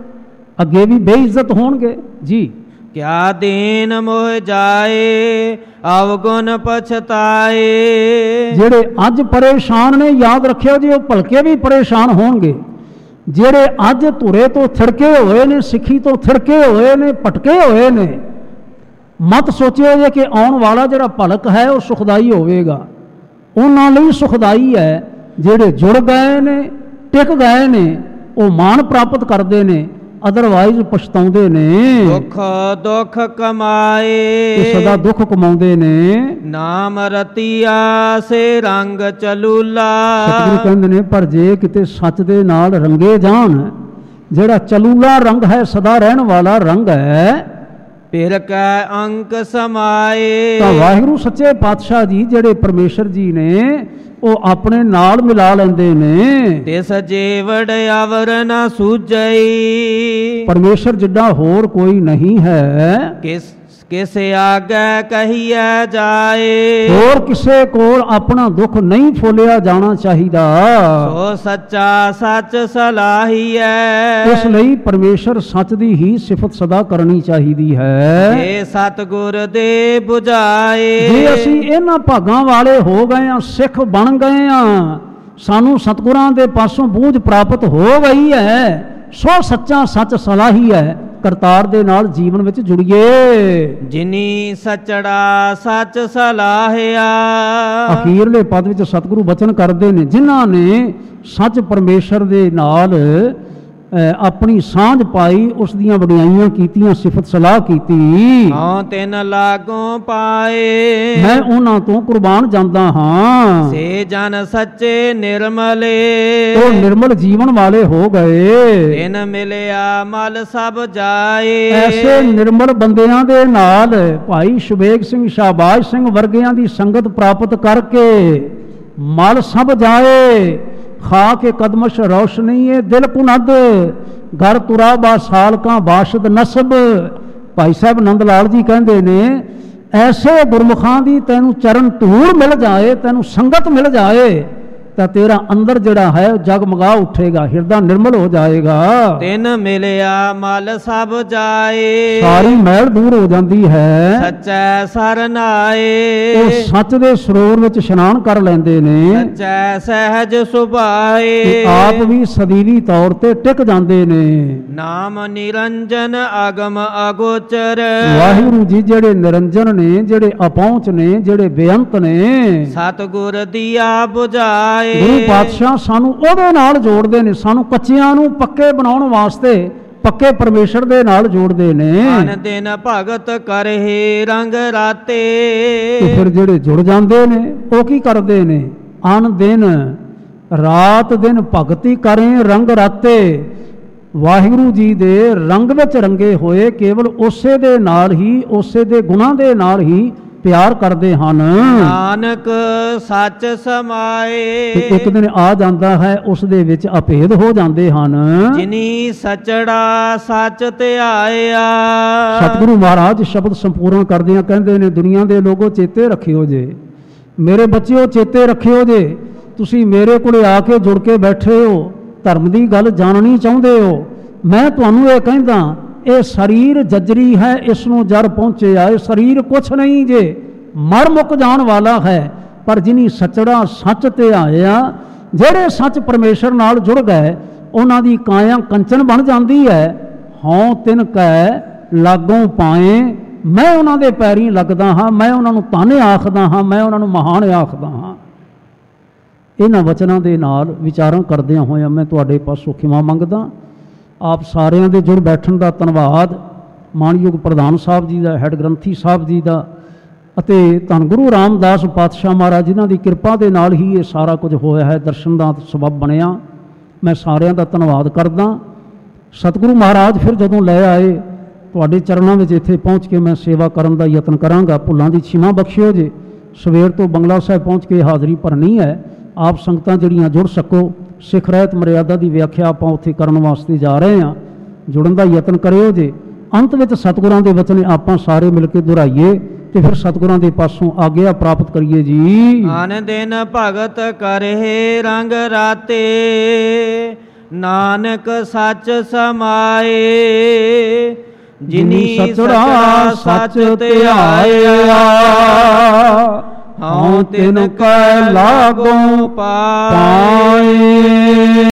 [SPEAKER 2] ਅੱਗੇ ਵੀ ਬੇਇੱਜ਼ਤ ਹੋਣਗੇ ਜੀ।
[SPEAKER 1] क्या दीन मोह जाए अवगुण पछताए।
[SPEAKER 2] ਜਿਹੜੇ ਅੱਜ ਪਰੇਸ਼ਾਨ ਨੇ, ਯਾਦ ਰੱਖਿਓ ਜੀ, ਉਹ ਭਲਕੇ ਵੀ ਪਰੇਸ਼ਾਨ ਹੋਣਗੇ। ਜਿਹੜੇ ਅੱਜ ਧੁਰੇ ਤੋਂ ਥਿੜਕੇ ਹੋਏ ਨੇ, ਸਿੱਖੀ ਤੋਂ ਥਿੜਕੇ ਹੋਏ ਨੇ, ਭਟਕੇ ਹੋਏ ਨੇ, ਮਤ ਸੋਚਿਓ ਜੇ ਕਿ ਆਉਣ ਵਾਲਾ ਜਿਹੜਾ ਭਲਕ ਹੈ ਉਹ ਸੁਖਦਾਈ ਹੋਵੇਗਾ। ਉਹਨਾਂ ਲਈ ਸੁਖਦਾਈ ਹੈ ਜਿਹੜੇ ਜੁੜ ਗਏ ਨੇ, ਟਿਕ ਗਏ ਨੇ, ਉਹ ਮਾਣ ਪ੍ਰਾਪਤ ਕਰਦੇ ਨੇ, ਅਦਰਵਾਈਜ਼ ਪਛਤਾਉਂਦੇ ਨੇ,
[SPEAKER 1] ਦੁੱਖ ਦੁੱਖ ਕਮਾਏ।
[SPEAKER 2] ਇਹ ਸਦਾ ਦੁੱਖ ਕਮਾਉਂਦੇ ਨੇ।
[SPEAKER 1] ਨਾਮ ਰਤੀਆ ਸੇ ਰੰਗ ਚਲੂਲਾ।
[SPEAKER 2] ਸਤਿਗੁਰੂ ਕਹਿੰਦੇ ਨੇ ਪਰ ਜੇ ਕਿਤੇ ਸੱਚ ਦੇ ਨਾਲ ਰੰਗੇ ਜਾਣ, ਜਿਹੜਾ ਚਲੂਲਾ ਰੰਗ ਹੈ, ਸਦਾ ਰਹਿਣ ਵਾਲਾ ਰੰਗ ਹੈ,
[SPEAKER 1] ਫਿਰ ਕੈ ਅੰਕ ਸਮਾਏ।
[SPEAKER 2] ਤਾਂ ਵਾਹਿਗੁਰੂ ਸੱਚੇ ਪਾਤਸ਼ਾਹ ਜੀ ਜਿਹੜੇ ਪਰਮੇਸ਼ਰ ਜੀ ਨੇ ਉਹ ਆਪਣੇ ਨਾਲ ਮਿਲਾ ਲੈਂਦੇ ਨੇ।
[SPEAKER 1] ਤਿਸ ਜੀਵੜ ਅਵਰ ਨਾ ਸੂਝਈ।
[SPEAKER 2] ਪਰਮੇਸ਼ਰ ਜਿੱਡਾ ਹੋਰ ਕੋਈ ਨਹੀਂ ਹੈ।
[SPEAKER 1] ਕਿਸ ਆਗੇ ਕਹੀਐ ਜਾਏ।
[SPEAKER 2] ਹੋਰ ਕਿਸੇ ਕੋਲ ਆਪਣਾ ਦੁੱਖ ਨਹੀਂ ਫੋਲਿਆ ਜਾਣਾ ਚਾਹੀਦਾ।
[SPEAKER 1] ਸੋ ਸੱਚਾ ਸੱਚ ਸਲਾਹੀਐ।
[SPEAKER 2] ਇਸ ਲਈ ਪਰਮੇਸ਼ਰ ਸੱਚ ਦੀ ਹੀ ਸਿਫਤ ਸਦਾ ਕਰਨੀ ਚਾਹੀਦੀ ਹੈ।
[SPEAKER 1] ਜੇ ਸਤਿਗੁਰ ਦੇ 부ਝਾਏ।
[SPEAKER 2] ਜੇ ਅਸੀਂ ਇਹਨਾਂ ਭਾਗਾਂ ਵਾਲੇ ਹੋ ਗਏ ਆ, ਸਿੱਖ ਬਣ ਗਏ ਆ, ਸਾਨੂੰ ਸਤਿਗੁਰਾਂ ਦੇ ਪਾਸੋਂ ਬੂਝ ਪ੍ਰਾਪਤ ਹੋ ਗਈ ਹੈ, ਸੋ ਸੱਚਾ ਸੱਚ ਸਲਾਹੀ ਹੈ, ਕਰਤਾਰ ਦੇ ਨਾਲ ਜੀਵਨ ਵਿੱਚ ਜੁੜੀਏ।
[SPEAKER 1] ਜਿਨੀ ਸਚੜਾ ਸੱਚ ਸਲਾਹਿਆ।
[SPEAKER 2] ਅਖੀਰਲੇ ਪਦ ਵਿੱਚ ਸਤਿਗੁਰੂ ਬਚਨ ਕਰਦੇ ਨੇ, ਜਿਨ੍ਹਾਂ ਨੇ ਸੱਚ ਪਰਮੇਸ਼ਰ ਦੇ ਨਾਲ ਆਪਣੀ ਸਾਂਝ ਪਾਈ, ਉਸ ਦੀਆਂ ਵਡਿਆਈਆਂ ਕੀਤੀਆਂ, ਸਿਫਤ ਸਲਾਹ ਕੀਤੀ।
[SPEAKER 1] ਹਾਂ ਤਿਨ ਲਾਗੋਂ ਪਾਏ।
[SPEAKER 2] ਮੈਂ ਉਹਨਾਂ ਤੋਂ ਕੁਰਬਾਨ ਜਾਂਦਾ ਹਾਂ।
[SPEAKER 1] ਸੇ ਜਨ ਸੱਚੇ ਨਿਰਮਲੇ।
[SPEAKER 2] ਉਹ ਨਿਰਮਲ ਜੀਵਨ ਵਾਲੇ ਹੋ ਗਏ।
[SPEAKER 1] ਤਿਨ ਮਿਲਿਆ ਮਲ ਸਭ ਜਾਏ।
[SPEAKER 2] ਐਸੇ ਨਿਰਮਲ ਬੰਦਿਆਂ ਦੇ ਨਾਲ ਭਾਈ ਸ਼ੁਬੇਗ ਸਿੰਘ, ਸ਼ਾਹਬਾਜ਼ ਸਿੰਘ ਵਰਗਿਆਂ ਦੀ ਸੰਗਤ ਪ੍ਰਾਪਤ ਕਰਕੇ ਮਲ ਸਭ ਜਾਏ। ਖਾ ਕੇ ਕਦਮਸ਼ ਰੌਸ਼ਨੀ ਦਿਲ ਕੁਨਦ, ਘਰ ਤੁਰਾ ਬਾ ਸਾਲਕਾਂ ਬਾਸ਼ਦ ਨਸਬ। ਭਾਈ ਸਾਹਿਬ ਨੰਦ ਲਾਲ ਜੀ ਕਹਿੰਦੇ ਨੇ, ਐਸੇ ਗੁਰਮੁਖਾਂ ਦੀ ਤੈਨੂੰ ਚਰਨ ਧੂੜ ਮਿਲ ਜਾਏ, ਤੈਨੂੰ ਸੰਗਤ ਮਿਲ ਜਾਏ, ਤਾਂ ਤੇਰਾ ਅੰਦਰ ਜਿਹੜਾ ਹੈ ਉਹ ਜਗਮਗਾ ਉੱਠੇਗਾ, ਹਿਰਦਾ ਨਿਰਮਲ ਹੋ ਜਾਏਗਾ।
[SPEAKER 1] ਤਿਨ ਮਿਲਿਆ ਮਲ ਸਭ ਜਾਏ।
[SPEAKER 2] ਸਾਰੀ ਮੈਲ ਦੂਰ ਹੋ ਜਾਂਦੀ ਹੈ।
[SPEAKER 1] ਸੱਚੈ ਸਰਨਾਏ।
[SPEAKER 2] ਉਹ ਸੱਚ ਦੇ ਸਰੋਵਰ ਵਿੱਚ ਇਸ਼ਨਾਨ ਕਰ ਲੈਂਦੇ ਨੇ।
[SPEAKER 1] ਸੱਚੈ ਸਹਿਜ ਸੁਭਾਏ।
[SPEAKER 2] ਆਪ ਵੀ ਸਦੀਵੀ ਤੌਰ ਤੇ ਟਿਕ ਜਾਂਦੇ ਨੇ।
[SPEAKER 1] ਨਾਮ ਨਿਰੰਜਨ ਅਗਮ ਅਗੋਚਰ।
[SPEAKER 2] ਵਾਹਿਗੁਰੂ ਜੀ ਜਿਹੜੇ ਨਿਰੰਜਨ ਨੇ, ਜਿਹੜੇ ਅਪਹੁੰਚ ਨੇ, ਜਿਹੜੇ ਬੇਅੰਤ ਨੇ,
[SPEAKER 1] ਸਤਿਗੁਰ ਦੀਆ 부ਝਾਏ।
[SPEAKER 2] ਗੁਰੂ ਪਾਤਸ਼ਾਹ ਸਾਨੂੰ ਉਹਦੇ ਨਾਲ ਜੋੜਦੇ ਨੇ, ਸਾਨੂੰ ਕੱਚਿਆਂ ਨੂੰ ਪੱਕੇ ਬਣਾਉਣ ਵਾਸਤੇ ਪੱਕੇ ਪਰਮੇਸ਼ਰ ਦੇ ਨਾਲ ਜੋੜਦੇ ਨੇ।
[SPEAKER 1] ਅਨ ਦਿਨ ਭਗਤ ਕਰਹਿ ਰੰਗ ਰਾਤੇ।
[SPEAKER 2] ਤੇ ਫਿਰ ਜਿਹੜੇ ਜੁੜ ਜਾਂਦੇ ਨੇ ਉਹ ਕੀ ਕਰਦੇ ਨੇ? ਅਨ ਦਿਨ ਰਾਤ ਦਿਨ ਭਗਤੀ ਕਰੇ ਰੰਗ ਰਾਤੇ। ਵਾਹਿਗੁਰੂ ਜੀ ਦੇ ਰੰਗ ਵਿੱਚ ਰੰਗੇ ਹੋਏ ਕੇਵਲ ਉਸੇ ਦੇ ਨਾਲ ਹੀ, ਉਸੇ ਦੇ ਗੁਣਾਂ ਦੇ ਨਾਲ ਹੀ ਪਿਆਰ ਕਰਦੇ ਹਨ।
[SPEAKER 1] ਨਾਨਕ ਸੱਚ ਸਮਾਏ।
[SPEAKER 2] ਤੇ ਇੱਕ ਦਿਨ ਆ ਜਾਂਦਾ ਹੈ, ਉਸ ਦੇ ਵਿੱਚ ਅਭੇਦ ਹੋ ਜਾਂਦੇ ਹਨ।
[SPEAKER 1] ਜਿਨੀ ਸਚੜਾ ਸੱਚ ਧਿਆਇਆ।
[SPEAKER 2] ਸਤਿਗੁਰੂ ਮਹਾਰਾਜ ਸ਼ਬਦ ਸੰਪੂਰਨ ਕਰਦਿਆਂ ਕਹਿੰਦੇ ਨੇ, ਦੁਨੀਆ ਦੇ ਲੋਗੋ ਚੇਤੇ ਰੱਖਿਓ ਜੇ, ਮੇਰੇ ਬੱਚਿਓ ਚੇਤੇ ਰੱਖਿਓ ਜੇ, ਤੁਸੀਂ ਮੇਰੇ ਕੋਲੇ ਆ ਕੇ ਜੁੜ ਕੇ ਬੈਠੇ ਹੋ, ਧਰਮ ਦੀ ਗੱਲ ਜਾਣਨੀ ਚਾਹੁੰਦੇ ਹੋ, ਮੈਂ ਤੁਹਾਨੂੰ ਇਹ ਕਹਿੰਦਾ, ਇਹ ਸਰੀਰ ਜੱਜਰੀ ਹੈ, ਇਸ ਨੂੰ ਜਰ ਪਹੁੰਚਿਆ। ਇਹ ਸਰੀਰ ਕੁਛ ਨਹੀਂ ਜੇ, ਮਰ ਮੁੱਕ ਜਾਣ ਵਾਲਾ ਹੈ। ਪਰ ਜਿਨੀ ਸਚੜਾ ਸੱਚ ਤੇ ਆਇਆ, ਜਿਹੜੇ ਸੱਚ ਪਰਮੇਸ਼ਰ ਨਾਲ ਜੁੜ ਗਏ, ਉਹਨਾਂ ਦੀ ਕਾਇਆ ਕੰਚਨ ਬਣ ਜਾਂਦੀ ਹੈ। ਹਉ ਤਿਨ ਕੈ ਲਾਗੋਂ ਪਾਏ। ਮੈਂ ਉਹਨਾਂ ਦੇ ਪੈਰੀਂ ਲੱਗਦਾ ਹਾਂ, ਮੈਂ ਉਹਨਾਂ ਨੂੰ ਧੰਨ ਆਖਦਾ ਹਾਂ, ਮੈਂ ਉਹਨਾਂ ਨੂੰ ਮਹਾਨ ਆਖਦਾ ਹਾਂ। ਇਹਨਾਂ ਵਚਨਾਂ ਦੇ ਨਾਲ ਵਿਚਾਰਾਂ ਕਰਦਿਆਂ ਹੋਇਆਂ ਮੈਂ ਤੁਹਾਡੇ ਪਾਸੋਂ ਖਿਮਾ ਮੰਗਦਾ। ਆਪ ਸਾਰਿਆਂ ਦੇ ਜੁੜ ਬੈਠਣ ਦਾ ਧੰਨਵਾਦ। ਮਾਨਯੋਗ ਪ੍ਰਧਾਨ ਸਾਹਿਬ ਜੀ ਦਾ, ਹੈੱਡ ਗ੍ਰੰਥੀ ਸਾਹਿਬ ਜੀ ਦਾ, ਅਤੇ ਧੰਨ ਗੁਰੂ ਰਾਮਦਾਸ ਪਾਤਸ਼ਾਹ ਮਹਾਰਾਜ ਜਿਨ੍ਹਾਂ ਦੀ ਕਿਰਪਾ ਦੇ ਨਾਲ ਹੀ ਇਹ ਸਾਰਾ ਕੁਝ ਹੋਇਆ ਹੈ, ਦਰਸ਼ਨ ਦਾ ਸਬੱਬ ਬਣਿਆ। ਮੈਂ ਸਾਰਿਆਂ ਦਾ ਧੰਨਵਾਦ ਕਰਦਾ। ਸਤਿਗੁਰੂ ਮਹਾਰਾਜ ਫਿਰ ਜਦੋਂ ਲੈ ਆਏ ਤੁਹਾਡੇ ਚਰਨਾਂ ਵਿੱਚ, ਇੱਥੇ ਪਹੁੰਚ ਕੇ ਮੈਂ ਸੇਵਾ ਕਰਨ ਦਾ ਯਤਨ ਕਰਾਂਗਾ। ਭੁੱਲਾਂ ਦੀ ਛਿਮਾ ਬਖਸ਼ਿਓ ਜੇ। ਸਵੇਰ ਤੋਂ ਬੰਗਲਾ ਸਾਹਿਬ ਪਹੁੰਚ ਕੇ ਹਾਜ਼ਰੀ ਭਰਨੀ ਹੈ। ਆਪ ਸੰਗਤਾਂ ਜਿਹੜੀਆਂ ਜੁੜ ਸਕੋ, ਸਿੱਖ ਰਹਿਤ ਮਰਿਆਦਾ ਦੀ ਵਿਆਖਿਆ ਆਪਾਂ ਉੱਥੇ ਕਰਨ ਵਾਸਤੇ ਜਾ ਰਹੇ ਹਾਂ, ਜੁੜਨ ਦਾ ਯਤਨ ਕਰਿਓ ਜੇ। ਅੰਤ ਵਿੱਚ ਸਤਿਗੁਰਾਂ ਦੇ ਵਚਨ ਆਪਾਂ ਸਾਰੇ ਮਿਲ ਕੇ ਦੁਹਰਾਈਏ ਤੇ ਫਿਰ ਸਤਿਗੁਰਾਂ ਦੇ ਪਾਸੋਂ ਆਗਿਆ ਪ੍ਰਾਪਤ ਕਰੀਏ ਜੀ।
[SPEAKER 1] ਆਨ ਦਿਨ ਭਗਤ ਕਰਹਿ ਰੰਗ ਰਾਤੇ। ਨਾਨਕ ਸੱਚ ਸਮਾਏ। ਜਿਨੀ
[SPEAKER 2] ਸਚੜਾ
[SPEAKER 1] ਸੱਚ
[SPEAKER 2] ਸੱਚ
[SPEAKER 1] ਧਿਆਇਆ, ਹਉ ਤਿਨ ਕੈ ਲਾਗੋ
[SPEAKER 2] ਪਾਏ।